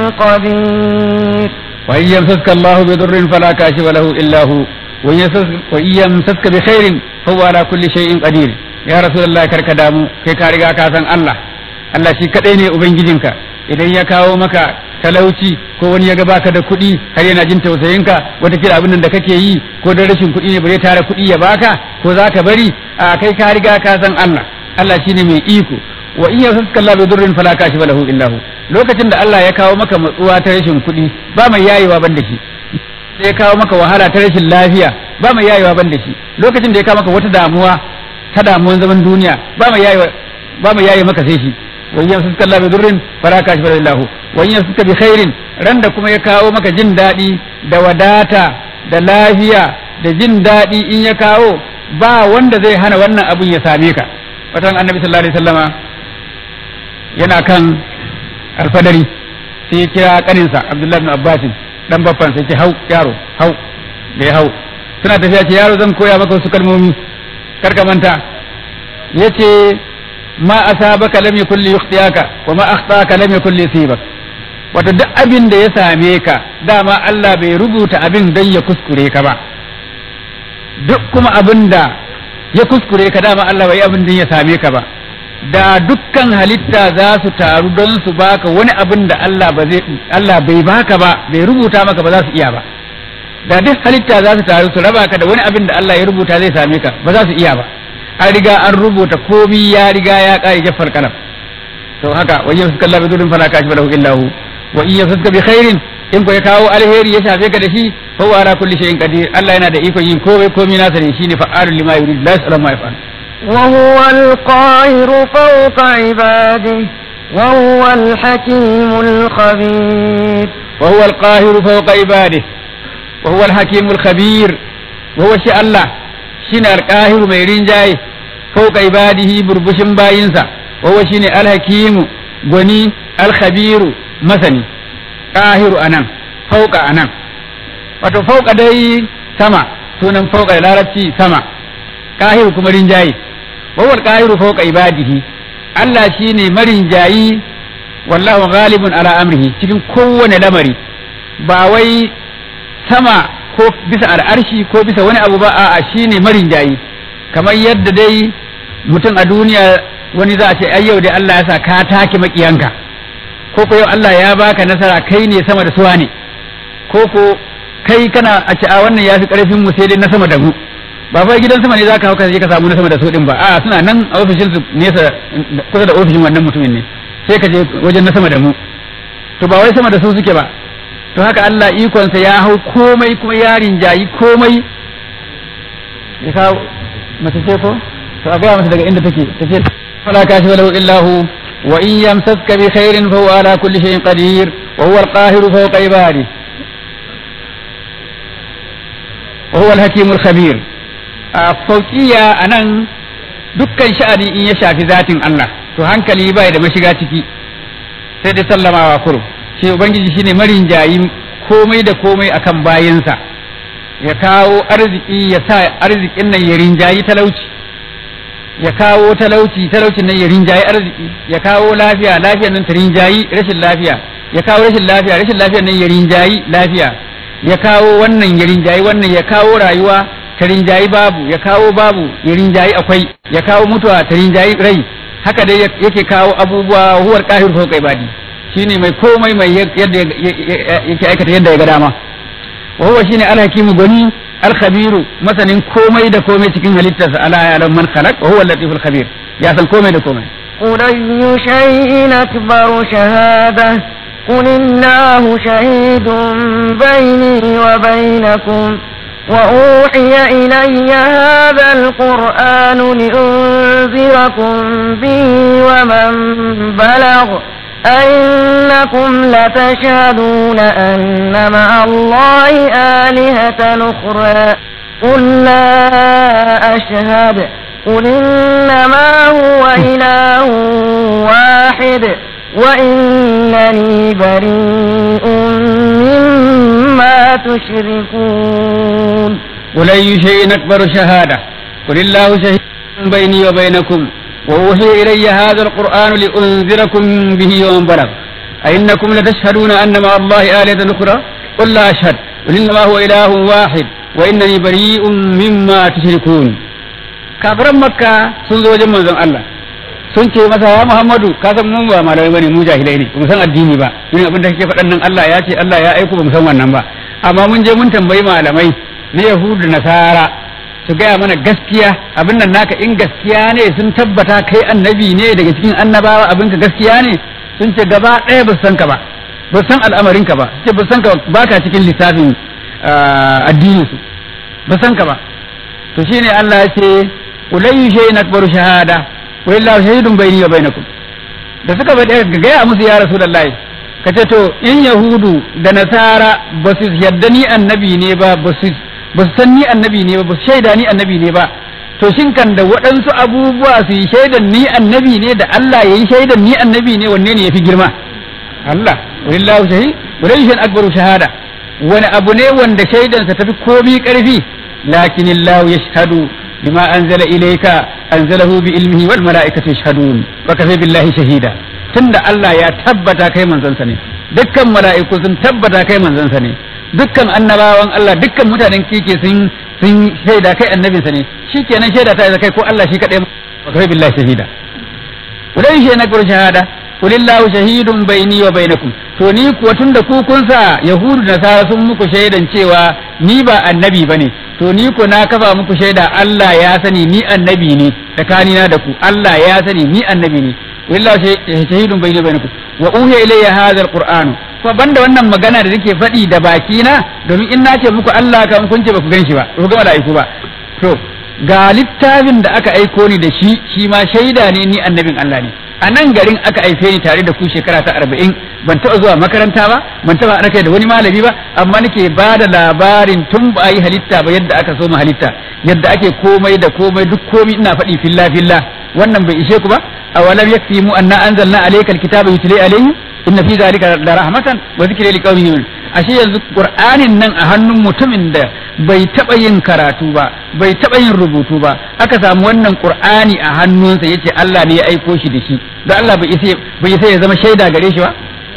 [SPEAKER 1] قدير
[SPEAKER 2] وإن يمسسك الله بضر فلا كاشف له إلا هو وإن يمسسك بخير فهو على كل شيء قدير يا رسول الله كركدامو كي كارغا كاسان الله الله شي كدai ne ubangijinka idan ya kawo maka talauci ko wani ya ga baka da kuɗi har yana jin tausayinka wata kira abin da kake yi ko da rashin kuɗi ne bare tara kuɗi ya baka ko zaka bari a kai ka riga ka san Allah Allah shine mai iko wa in yasaska Allah bi durrin fala kashifa lahu illa hu lokacin da Allah ya kawo maka matsuwa ta rashin kuɗi ba mai yayewa ban da shi sai ya kawo maka wahala ta rashin lafiya ba mai yayewa ban da shi lokacin da ya kawo maka wata damuwa ta damuwan zaman duniya ba mai yayewa ba mai yaye maka sai shi wani yamsuka Allah bi durrin fala kashifa lahu illa hu wani yamsuka bi khairin ran da kuma ya kawo maka jin daɗi da wadata da lafiya da jin daɗi in ya kawo ba wanda zai hana wannan abun ya same ka watan annabi sallallahu alaihi wasallama yana kan alfadari sai ya kira kaninsa Abdullahi ibn Abbas dan babban sai ce hau yaro hau da ya hau suna tafiya ce yaro zan koya maka wasu kalmomi karka manta yace ma asabaka lam yakul li yakhtiyaka wa ma akhtaka lam yakul li yusibak wato duk abin da ya same ka dama Allah bai rubuta abin dan ya kuskure ka ba duk kuma abin da ya kuskure ka dama Allah bai abin dan ya same ka ba da dukkan halitta za su taru don su baka wani abin da Allah ba zai Allah bai baka ba bai rubuta maka ba za su iya ba da duk halitta za su taru su raba ka da wani abin da Allah ya rubuta zai same ka ba za su iya ba an riga an rubuta komai ya riga ya kai jaffar kalam to haka wa yamsaka Allah bi dhurrin fala kashifa lahu illa hu wa in yamsaka bi khairin in ko ya kawo alheri ya shafe ka da shi fa huwa ala kulli shay'in qadir Allah yana da iko yin komai komai nasa ne shine fa'alul lima yurid la yas'alu ma yaf'al
[SPEAKER 1] وهو القاهر فوق عباده وهو الحكيم الخبير
[SPEAKER 2] وهو القاهر فوق عباده وهو الحكيم الخبير وهو شيء الله شين القاهر ميرين جاي فوق عباده بربشن باينسا وهو شين الحكيم غني الخبير مثني قاهر أنام فوق أنام wato fauka dai sama sunan fauka da larabci sama kahiru kuma rinjayi wawal kahiru fauka ibadihi Allah shine marinjayi wallahu ghalibun ala amrihi cikin kowane lamari ba wai sama ko bisa al'arshi ko bisa wani abu ba a'a shine marinjayi kamar yadda dai mutum a duniya wani za a ce ai yau dai Allah ya sa ka take makiyanka ko ko yau Allah ya baka nasara kai ne sama da suwa ne ko ko kai kana a ce a wannan ya fi karfin mu sai dai na sama da mu ba fa gidan sama ne zaka hauka sai ka samu na sama da su din ba a suna nan a ofishin su nesa kusa da ofishin wannan mutumin ne sai ka je wajen na sama da mu to ba wai sama da su suke ba to haka Allah ikonsa ya hau komai kuma ya rinjayi komai ya kawo mace ce ko to a gaya masa daga inda take ta ce fala kashifa lahu illa hu wa in yamsaska bi khairin fa huwa ala kulli shay'in qadir wa huwa al-qahiru fawqa ibadihi wa huwa al-hakim al-khabir a fauqiya anan dukkan sha'ani in ya shafi zatin Allah to hankali bai da mashiga ciki sai da sallamawa kuro shi ubangiji shine marinjayi komai da komai akan bayinsa ya kawo arziki ya sa arzikin nan ya rinjayi talauci ya kawo talauci talaucin nan ya rinjayi arziki ya kawo lafiya lafiyar nan ta rinjayi rashin lafiya ya kawo rashin lafiya rashin lafiyar nan ya rinjayi lafiya ya kawo wannan ya rinjayi wannan ya kawo rayuwa ta rinjayi babu ya kawo babu ya rinjayi akwai ya kawo mutuwa ta rinjayi rai haka dai yake kawo abubuwa huwar qahir fawqa ibadi shine mai komai mai yadda yake aikata yadda ya ga dama wa huwa shine al-hakimu gani al-khabiru masanin komai da komai cikin halittarsa ala ya man khalaq wa huwa al-latiful khabir ya san komai da komai
[SPEAKER 1] قل أي شيء أكبر شهادة قل الله شهيد بيني وبينكم وأوحي إلي هذا القرآن لأنذركم به ومن بلغ أئنكم لتشهدون أن مع الله آلهة أخرى قل لا أشهد قل إنما هو إله واحد وإنني بريء مما تشركون
[SPEAKER 2] قل أي شيء أكبر شهادة قل الله شهيد بيني وبينكم وأوحي إلي هذا القرآن لأنذركم به ومن بلغ أئنكم لتشهدون أن مع الله آلهة أخرى قل لا أشهد قل إنما هو إله واحد وإنني بريء مما تشركون كافر مكة سنزو جمع الله sun ce masa ya Muhammadu ka san mun ba malamai bane mu jahilai ne mu san addini ba irin abin da kake faɗan nan Allah ya ce Allah ya aiko ba mu san wannan ba amma mun je mun tambayi malamai na Yahudu Nasara su gaya mana gaskiya abin nan naka in gaskiya ne sun tabbata kai annabi ne daga cikin annabawa abin ka gaskiya ne sun ce gaba ɗaya ba san ka ba ba san al'amarin ka ba ce ba san ka baka cikin lissafin addinin su ba san ka ba to shine Allah ya ce ulayyu shay'in akbaru shahada wallahu shahidun bayni wa bainakum da suka bada ga gaya musu ya rasulullahi kace to in yahudu da nasara ba su yadda ni annabi ne ba ba su ba su san ni annabi ne ba ba su shaida ni annabi ne ba to shin kan da waɗansu abubuwa su yi shaidan ni annabi ne da Allah ya yi shaidan ni annabi ne wanne ne yafi girma Allah wallahu shahid wallahu akbaru shahada wani abu ne wanda shaidansa tafi komai karfi lakin Allah yashhadu bima anzala ilayka anzalahu bi ilmihi wal malaikatu yashhadun wa kafa billahi shahida tunda Allah ya tabbata kai manzansa ne dukkan mala'iku sun tabbata kai manzansa ne dukkan annabawan Allah dukkan mutanen kike sun sun shaida kai annabinsa ne shikenan shaida ta kai ko Allah shi kadai wa kafa billahi shahida ulai shi na shahada qulillahu shahidun baini wa bainakum to ni kuwa tunda ku kun sa yahudu da nasara sun muku shaidan cewa ni ba annabi bane to ni ko na kafa muku shaida Allah ya sani ni annabi ne tsakanina da ku Allah ya sani ni annabi ne wallahi shahidun bayni bainakum wa uhiya ilayya hadha alquran ko banda wannan magana da nake faɗi da baki na domin in nace muku Allah kan kun ce ba ku ganshi ba ku ga malaiku ba to ga littafin da aka aiko ni da shi shi ma shaida ne ni annabin Allah ne a nan garin aka aife ni tare da ku shekara ta arba'in ban taɓa zuwa makaranta ba ban taɓa ana kai da wani malami ba amma nake ba da labarin tun ba yi halitta ba yadda aka so mu halitta yadda ake komai da komai duk komai ina faɗi filla filla wannan bai ishe ku ba awalam yakfimu anna anzalna alayka alkitaba yutli alayhi inna fi zalika la rahmatan wa dhikra liqaumin yu'minun ashe yanzu qur'anin nan a hannun mutumin da bai taɓa yin karatu ba bai taɓa yin rubutu ba aka samu wannan qur'ani a hannunsa yace Allah ne ya aiko shi da shi da Allah bai isa bai isa ya zama shaida gare shi ba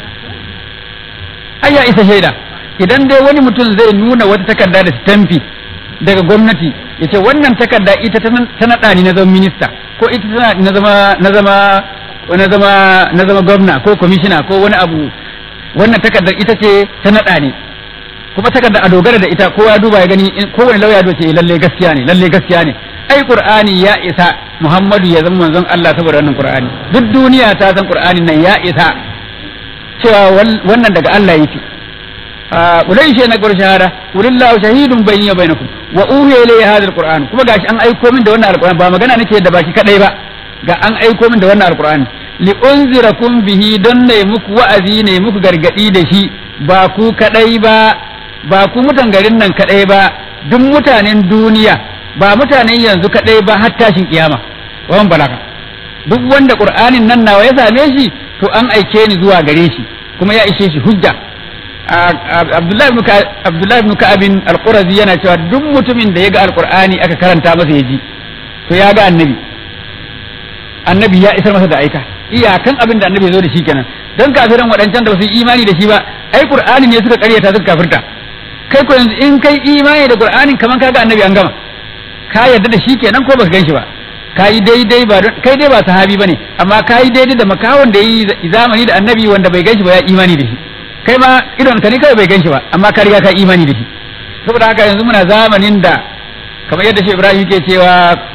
[SPEAKER 2] ai ya isa shaida idan dai wani mutum zai nuna wata takarda da stampi daga gwamnati yace wannan takarda ita ta nada ni na zama minista ko ita tana na zama na zama na zama na zama gwamna ko commissioner ko wani abu wannan takardar ita ce ta nada ni kuma takardar a dogara da ita kowa duba ya gani kowane lauya doce lalle gaskiya ne lalle gaskiya ne ai qur'ani ya isa Muhammadu ya zama manzon Allah saboda wannan qur'ani duk duniya ta san qur'anin nan ya isa cewa wannan daga Allah yake a ulai shi na gur shahada ulillahu shahidun bayni wa bainakum wa uhiya ilayya hadha alquran kuma gashi an aiko min da wannan alquran ba magana nake da baki kadai ba ga an aiko min da wannan alquran li unzirakum bihi don ne muku wa'azi ne muku gargadi da shi ba ku kadai ba ba ku mutan garin nan kadai ba duk mutanen duniya ba mutanen yanzu kadai ba har tashin kiyama wannan balaga duk wanda qur'anin nan nawa ya same shi to an aike ni zuwa gare shi kuma ya ishe shi hujja Abdullahi ibn Abdullahi ibn Ka'ab al-Qurazi yana cewa duk mutumin da ya ga alqur'ani aka karanta masa ya ji to ya ga annabi annabi ya isar masa da aika iyakan abin da annabi ya zo da shi kenan dan kafiran wadancan da ba su yi imani da shi ba ai qur'ani ne suka karyata suka kafirta kai ko yanzu in kai imani da qur'anin kaman kaga annabi an gama ka yarda da shi kenan ko baka ganshi ba kai daidai ba kai dai ba sahabi bane amma kai daidai da makawon da yi zamani da annabi wanda bai ganshi ba ya imani da shi kai ma idon ka ne kai bai ganshi ba amma ka riga ka imani da shi saboda haka yanzu muna zamanin da kamar yadda shi Ibrahim yake cewa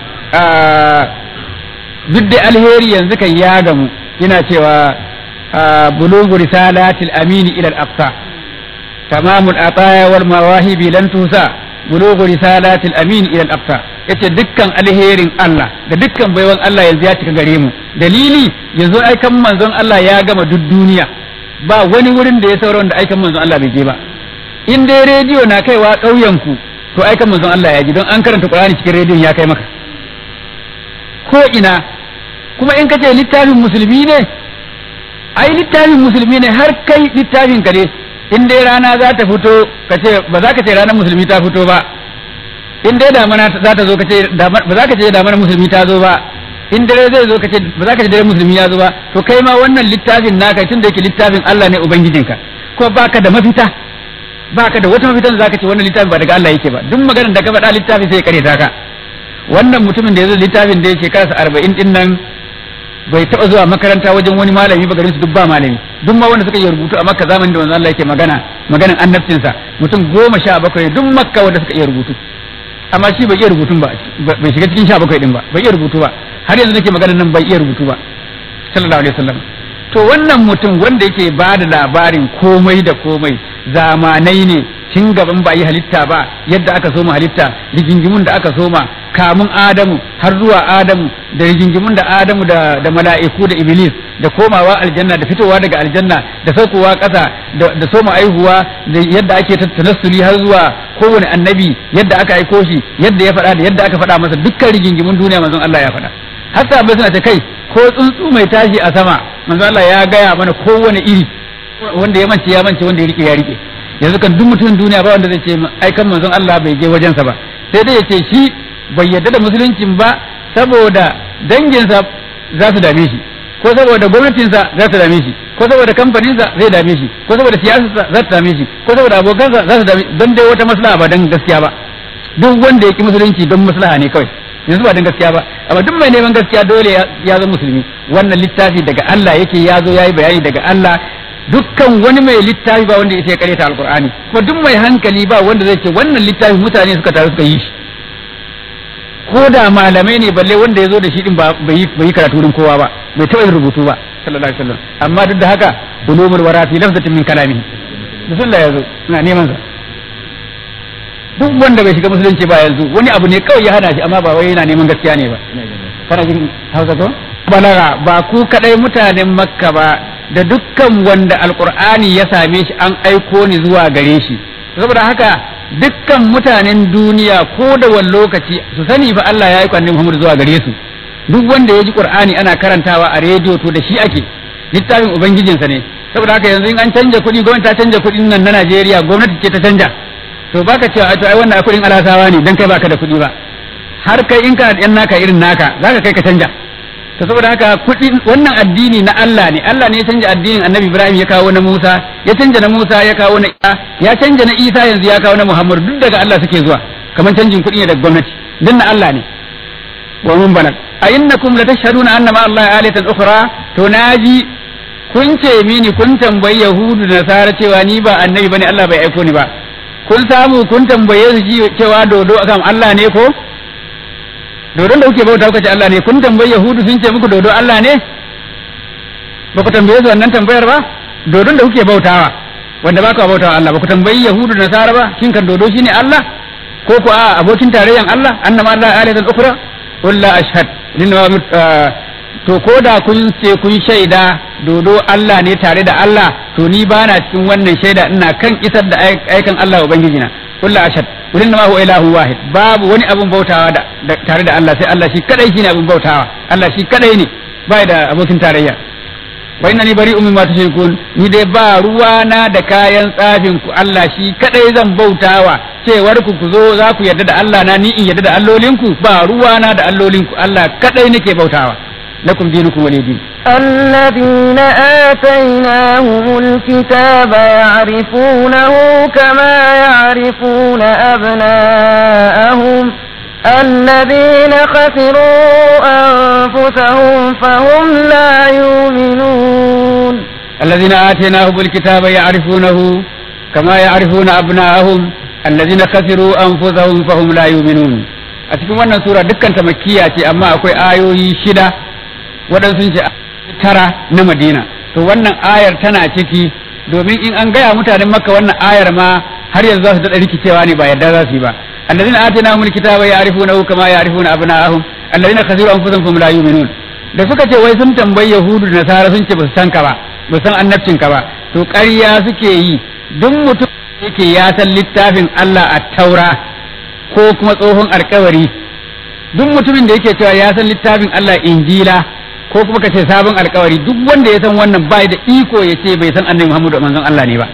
[SPEAKER 2] duk da alheri yanzu kan ya gamu ina cewa bulugu risalatil amini ila al-aqsa tamamul ataya wal mawahibi lan tusa bulugu risalatil amini ila al-aqsa yace dukkan alherin Allah da dukkan baiwan Allah yanzu ya cika gare mu dalili yanzu aikan manzon Allah ya gama duk duniya ba wani wurin da ya saura wanda aikan manzon Allah bai je ba in dai rediyo na kaiwa ƙauyen ku to aikan manzon Allah ya ji don an karanta Qur'ani cikin rediyon ya kai maka ko ina kuma in kace littafin musulmi ne ai littafin musulmi ne har kai littafin ka ne in dai rana za ta fito kace ba za ka ce ranar musulmi ta fito ba in dai damana za ta zo kace ba za ka ce damana musulmi ta zo ba in dare zai zo kace ba za ka ce dare musulmi ya zo ba to kai ma wannan littafin naka tun da yake littafin Allah ne ubangijinka ko baka da mafita baka da wata mafita za ka ce wannan littafin ba daga Allah yake ba duk maganar da ka faɗa littafi sai ya kare ta ka wannan mutumin da ya zo littafin da ya shekara arba'in din nan bai taɓa zuwa makaranta wajen wani malami ba garin su duk ba malami duk ma wanda suka yi rubutu a makka zamanin da manzo Allah yake magana maganan annabcinsa mutum goma sha bakwai duk makka wanda suka iya rubutu amma shi bai iya rubutun ba bai shiga cikin sha bakwai din ba bai iya rubutu ba har yanzu nake maganar nan bai iya rubutu ba sallallahu alaihi wasallam to wannan mutum wanda yake ba da labarin komai da komai zamanai ne tun gaban ba yi halitta ba yadda aka soma halitta rigingimun da aka soma kamun Adamu har zuwa Adamu da rigingimun da Adamu da, da mala'iku da Iblis da komawa aljanna da fitowa daga aljanna da saukowa ƙasa da, da soma aihuwa da yadda ake tanassuli har zuwa kowane annabi yadda aka aiko shi yadda ya faɗa da yadda aka faɗa masa dukkan rigingimun duniya manzon Allah ya faɗa har sahabbai suna ce kai ko tsuntsu mai tashi a sama manzon Allah ya gaya mana kowane iri wanda ya mance ya mance wanda ya rike ya rike yanzu kan duk mutumin duniya ba wanda zai ce aikan manzon Allah bai je wajensa ba sai dai ya ce shi bai yarda da musuluncin ba saboda danginsa za su dame shi ko saboda gwamnatinsa za su dame shi ko saboda kamfaninsa zai dame shi ko saboda siyasarsa za su dame shi ko saboda abokansa za su dame don dai wata maslaha ba don gaskiya ba duk wanda ya ki musulunci don maslaha ne kawai yanzu ba dan gaskiya ba amma duk mai neman gaskiya dole ya zama musulmi wannan littafi daga Allah yake ya zo yayi bayani daga Allah dukkan wani mai littafi ba wanda yake karanta alqur'ani kuma duk mai hankali ba wanda zai ce wannan littafi mutane suka taru suka yi shi ko da malamai ne balle wanda ya zo da shi din ba bai yi karatu din kowa ba bai taɓa yin rubutu ba sallallahu alaihi wasallam amma duk da haka ulumul wara fi lafzatin min kalamihi bismillah yazo ina neman sa duk wanda bai shiga musulunci ba yanzu wani abu ne kawai ya hana shi amma ba wai yana neman gaskiya ne ba kana jin Hausa ko balaga ba ku kadai mutanen Makka ba da dukkan wanda alqur'ani ya same shi an aiko ni zuwa gare shi saboda haka dukkan mutanen duniya ko da wani lokaci su sani fa Allah ya aiko annabi Muhammad zuwa gare su duk wanda ya ji qur'ani ana karantawa a rediyo to da shi ake littafin ubangijinsa ne saboda haka yanzu in an canja kuɗi gwamnati ta canja kuɗin nan na Najeriya gwamnati ce ta canja to baka cewa ai to ai wannan kuɗin alasawa ne dan kai baka da kuɗi ba har kai in ka yan naka irin naka zaka kai ka canja to saboda haka kuɗin wannan addini na Allah ne Allah ne ya canja addinin Annabi Ibrahim ya kawo na Musa ya canja na Musa ya kawo na Isa ya canja na Isa yanzu ya kawo na Muhammad duk daga Allah suke zuwa kamar canjin kuɗi ne daga gwamnati din na Allah ne wa mun balag a innakum latashhaduna anna ma Allah alatan ukhra to naji kun ce mini kun tambayi yahudu da nasara cewa ni ba annabi bane Allah bai aiko ni ba kun samu kun tambaye su cewa dodo akan Allah ne ko dodon da kuke bauta kuka ce Allah ne kun tambayi yahudu sun ce muku dodo Allah ne ba ku tambaye su wannan tambayar ba dodon da kuke bautawa wanda ba ku bautawa Allah ba ku tambayi yahudu da nasara ba kin kan dodo shine Allah ko ko a abokin tarayyan Allah annama Allah alatan ukhra qul la ashhad linna to ko da kun ce kun shaida dodo Allah ne tare da Allah to ni ba na cikin wannan shaida ina kan isar da aikan Allah ubangiji na kullu ashad kullun ma huwa ilahu wahid babu wani abun bautawa da tare da Allah sai Allah shi kadai shine abun bautawa Allah shi kadai ne bai da abokin tarayya wa innani bari'un mimma tushrikun ni dai ba ruwa na da kayan tsafin ku Allah shi kadai zan bautawa cewar ku ku zo za ku yarda da Allah na ni in yarda da allolinku ba ruwa na da allolinku Allah kadai nake bautawa لكم دينكم ولي دين
[SPEAKER 1] الذين آتيناهم الكتاب يعرفونه كما يعرفون أبناءهم الذين خسروا أنفسهم فهم لا يؤمنون
[SPEAKER 2] الذين آتيناهم الكتاب يعرفونه كما يعرفون أبناءهم الذين خسروا أنفسهم فهم لا يؤمنون أتكلم عن سورة دكان تمكية أما أكوي آيوي شدة waɗansu ce tara na Madina to wannan ayar tana ciki domin in an gaya mutanen Makka wannan ayar ma har yanzu za su daɗa rikicewa ne ba yadda za su yi ba allazina atainahumul kitaba ya'rifunahu kama ya'rifuna abna'ahum allazina khasiru anfusahum fahum la yu'minun da suka ce wai sun tambayi yahudu da nasara sun ce ba su san ka ba ba san annabcin ka ba to ƙarya suke yi duk mutum yake ya san littafin Allah a taura ko kuma tsohon alƙawari duk mutumin da yake cewa ya san littafin Allah injila ko kuma ka ce sabon alkawari duk wanda ya san wannan bai da iko ya ce bai san annabi Muhammadu manzon Allah ne ba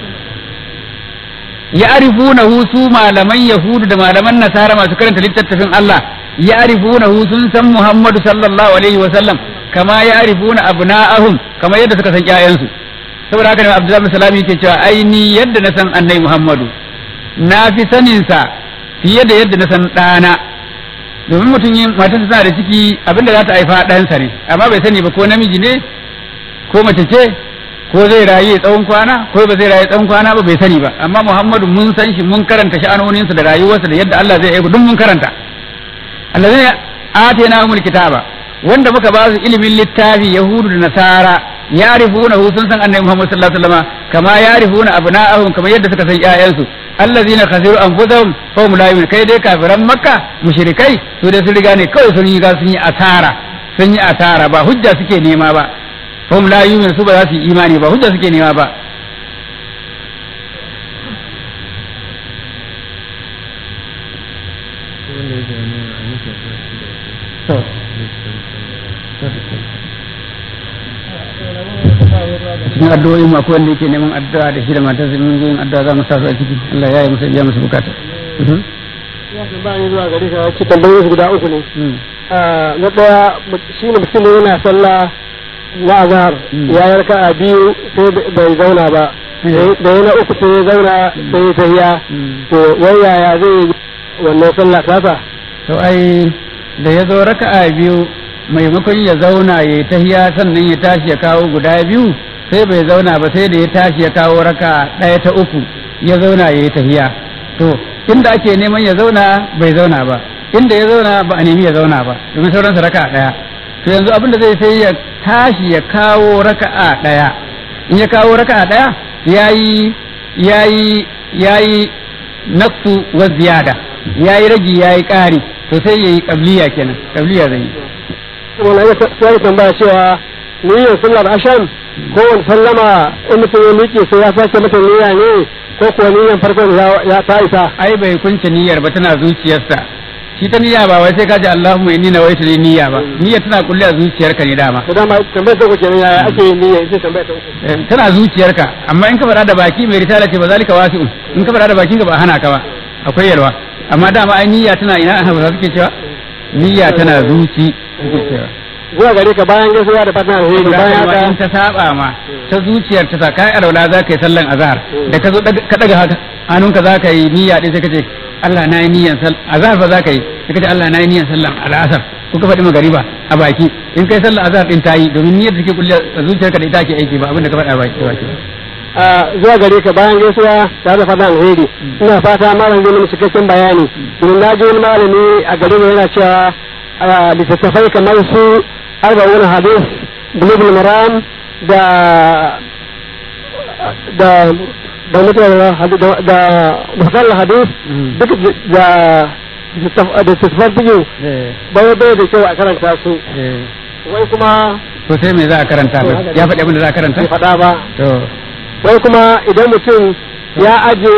[SPEAKER 2] ya arifunahu su malaman yahudu da malaman nasara masu karanta littattafin Allah ya arifunahu sun san Muhammadu sallallahu alaihi wa sallam kama ya arifuna abna'ahum kama yadda suka san ƴaƴansu saboda haka ne Abdullahi bin Salam yake cewa ai ni yadda na san annabi Muhammadu na fi sanin sa fiye da yadda na san ɗana domin mutum yin matarsa tana da ciki abinda za ta haifa ɗansa ne amma bai sani ba ko namiji ne ko mace ce ko zai rayu tsawon kwana ko ba zai rayu tsawon kwana ba bai sani ba amma Muhammadu mun san shi mun karanta sha'anoninsa da rayuwarsa da yadda Allah zai aiko duk mun karanta allazina atainahumul kitaba wanda muka ba su ilimin littafi yahudu da nasara ya'rifunahu sun san annabi Muhammad sallallahu alaihi wasallam kama ya'rifuna abna'ahum kama yadda suka san ƴaƴansu allazina khasiru anfusahum fa hum la yu'minun kai dai kafiran makka mushrikai su dai sun riga ne kawai sun yi ga sun yi asara sun yi asara ba hujja suke nema ba fa hum la yu'minun su ba za su yi imani ba hujja suke nema ba cikin addu'o'i mu akwai wanda yake neman addu'a da shi da matarsa mun zo yin addu'a za mu sa su a ciki Allah ya yi musu biya musu bukata
[SPEAKER 3] ya san ba ni zuwa gari ka ki tambayoyi guda uku ne na daya shine mutum ne yana sallah na azhar ya yarka a biyu sai bai zauna ba da yana uku sai ya zauna sai ya tahiya to wai yaya zai wannan sallah tasa
[SPEAKER 2] to ai da ya zo raka'a biyu maimakon ya zauna ya yi tahiya sannan ya tashi ya kawo guda biyu sai bai zauna ba sai da ya tashi ya kawo raka'a ɗaya ta uku ya zauna ya yi tahiya to inda ake neman ya zauna bai zauna ba inda ya zauna ba a nemi ya zauna ba domin sauransa raka'a ɗaya to yanzu abin da zai sai ya tashi ya kawo raka'a ɗaya in ya kawo raka'a ɗaya yayi yayi yayi nafsu wa ziyada yayi ragi yayi ƙari to sai yayi qabliya kenan qabliya zai yi
[SPEAKER 3] wannan ya sai tambaya cewa niyyar sallar asham ko wani sallama in mutum ya miƙe sai ya sake mata niyya ne ko kuwa niyyar farkon ya ta isa
[SPEAKER 2] ai bai kunce niyyar ba tana zuciyarsa shi ta niyya ba wai sai ka ji Allahumma inni nawaitu li niyya ba niyya tana kulle a zuciyarka ne dama
[SPEAKER 3] to dama tambayar ta kuke ne yaya ake yin niyya ita tambayar ta uku
[SPEAKER 2] tana zuciyarka amma in ka fara da baki mai risala ce ba zalika wasi'un in ka fara da bakin ka ba hana ka ba akwai yalwa amma dama ai niyya tana ina ba za suke cewa niyya tana zuci suke cewa
[SPEAKER 3] zuwa gare ka bayan gaisuwa da fatan alheri bayan
[SPEAKER 2] haka in ta saba ma ta zuciyar ta sa kai alwala za ka yi sallan azhar da ka zo ka daga haka hannunka za ka yi niyya din sai ka ce Allah na yi niyyan sal azhar fa za ka yi sai ka ce Allah na yi niyyan sallan al'asar kuka faɗi magariba a baki in kai sallan azhar din ta yi domin niyyar da take kulle a zuciyarka da ita ke aiki ba abin da ka faɗa a baki
[SPEAKER 3] a zuwa gare ka bayan gaisuwa tare da fatan alheri ina fata malam zai mana cikakken bayani domin na ji wani malami a gare mu yana cewa littattafai kamar su arba'un hadis bulugul maram da da da mutum da muhtar hadis duk da da sifar biyu bai bai da kyau a karanta su wai kuma
[SPEAKER 2] to sai me za a karanta ba ya faɗi abin da za a karanta
[SPEAKER 3] bai faɗa ba
[SPEAKER 2] to
[SPEAKER 3] wai kuma idan mutum ya aje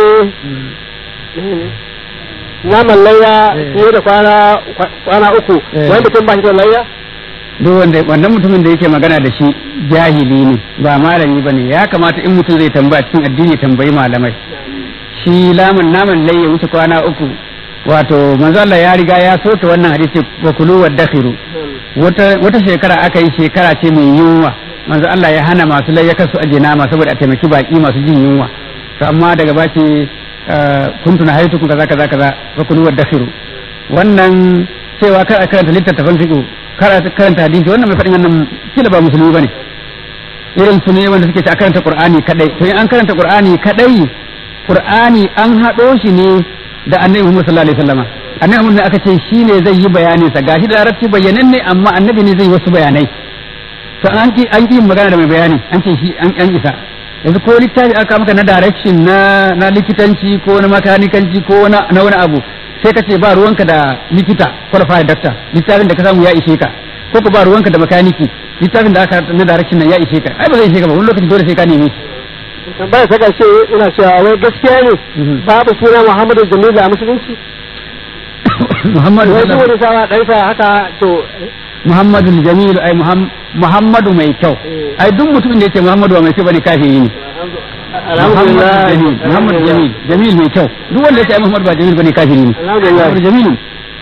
[SPEAKER 3] naman layya fiye da kwana uku wani mutum ba shi da layya
[SPEAKER 2] duk wanda wannan mutumin da yake magana da shi jahili ne ba malami ba ne ya kamata in mutum zai tambaya cikin addini tambayi malamai shi lamun naman layya wuce kwana uku wato manzo Allah ya riga ya soke wannan hadisi wa kulu wa dakhiru wata wata shekara aka yi shekara ce mai yunwa manzo Allah ya hana masu layya kasu aje nama saboda a taimaki baki masu jin yunwa to amma daga baki kuntu na haytukum kaza kaza kaza wa kulu wa dakhiru wannan cewa kar a karanta littattafan fiqh kar a karanta hadisi wannan mai faɗin wannan kila ba musulmi bane irin su ne wanda suke ci a karanta qur'ani kadai to in an karanta qur'ani kadai qur'ani an haɗo shi ne da annabi Muhammad sallallahu alaihi wasallam annabi Muhammad aka ce shine zai yi bayanin sa gashi da larabci bayanan ne amma annabi ne zai wasu bayanai to an ki an ki magana da mai bayani an ce shi an an isa yanzu ko littafi aka maka na direction na na likitanci ko na makanikanci ko na na wani abu sai ka ce ba ruwanka da likita qualified doctor littafin da ka samu ya ishe ka ko ko ba ruwanka da makaniki littafin da aka na direction nan ya ishe ka ai ba zai ishe ka ba wani lokaci dole sai ka nemi
[SPEAKER 3] tambaya ta ƙarshe ina cewa wai gaskiya ne babu suna Muhammadu Jamilu a musulunci
[SPEAKER 2] Muhammadu
[SPEAKER 3] wai wani sawa ɗansa haka to
[SPEAKER 2] Muhammadu Jamilu ai Muhammadu mai kyau ai duk mutumin da yake Muhammadu mai kyau bane kafiri ne
[SPEAKER 3] alhamdulillah
[SPEAKER 2] Muhammadu Jamil Jamil mai kyau duk wanda yake Muhammadu ba Jamil bane kafiri ne
[SPEAKER 3] alhamdulillah
[SPEAKER 2] Jamil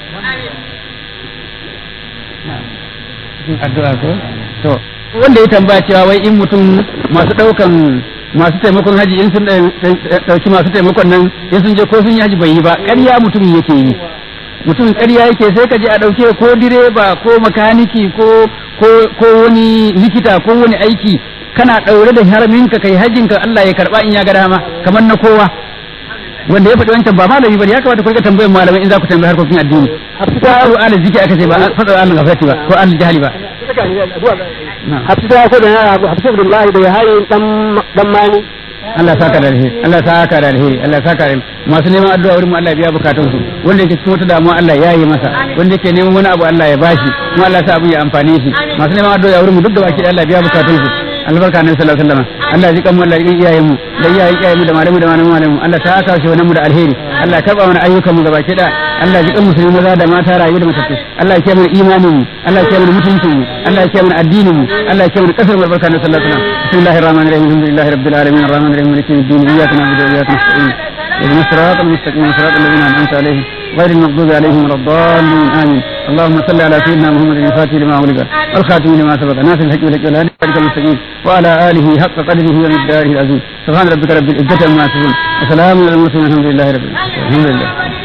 [SPEAKER 2] addu'a ko to wanda ya tambaya cewa wai in mutum masu daukan masu taimakon haji in sun dauki masu taimakon nan in sun je ko sun yi haji bai yi ba ƙarya mutumin yake yi mutumin ƙarya yake sai ka je a dauke ko direba ko makaniki ko ko ko wani likita ko wani aiki kana daure da haraminka kai hajjinka Allah ya karba in ya ga dama kamar na kowa wanda ya faɗi wancan ba malami bane ya kamata ku riga tambayar malamai in za ku tambayi harkokin addini ko ala ziki aka ce ba fadar Allah gafati ba ko al jahili ba
[SPEAKER 3] hafsa ko da yara hafsa Abdullahi da ya hayi dan dan mani
[SPEAKER 2] Allah saka da alheri Allah saka da alheri Allah saka da masu neman addu'a wurin mu Allah biya bukatun su wanda yake cikin wata damuwa Allah ya yi masa wanda yake neman wani abu Allah ya bashi kuma Allah sa abu ya amfane shi masu neman addu'a wurin mu duk da baki Allah biya bukatun su albarka nan sallallahu alaihi wasallam Allah ya jikan mu Allah ya iyayen mu da iyayen iyayen mu da malamu da malamu malamu Allah ta aka shi wannan mu da alheri Allah ya karba mana ayyukan mu gabaki da Allah ya jikan musulmi maza da mata rayu da matattu Allah ya kiyaye imanin mu Allah ya kiyaye mutuncin mu Allah ya kiyaye addinin mu Allah ya kiyaye kasar mu albarka nan sallallahu alaihi wasallam bismillahir rahmanir rahim alhamdulillahi rabbil alamin arrahmanir rahim maliki yawmiddin iyyaka na'budu wa iyyaka nasta'in اهدنا الصراط المستقيم صراط الذين انعمت عليهم غير المغضوب عليهم ولا الضالين امين اللهم صل على سيدنا محمد الفاتح لما أغلق والخاتم لما سبق ناصر الحق والحق والهادي الى المستقيم وعلى اله حق قدره ومقداره العظيم سبحان ربك رب العزه عما يصفون وسلام على المرسلين الحمد لله رب العالمين الحمد لله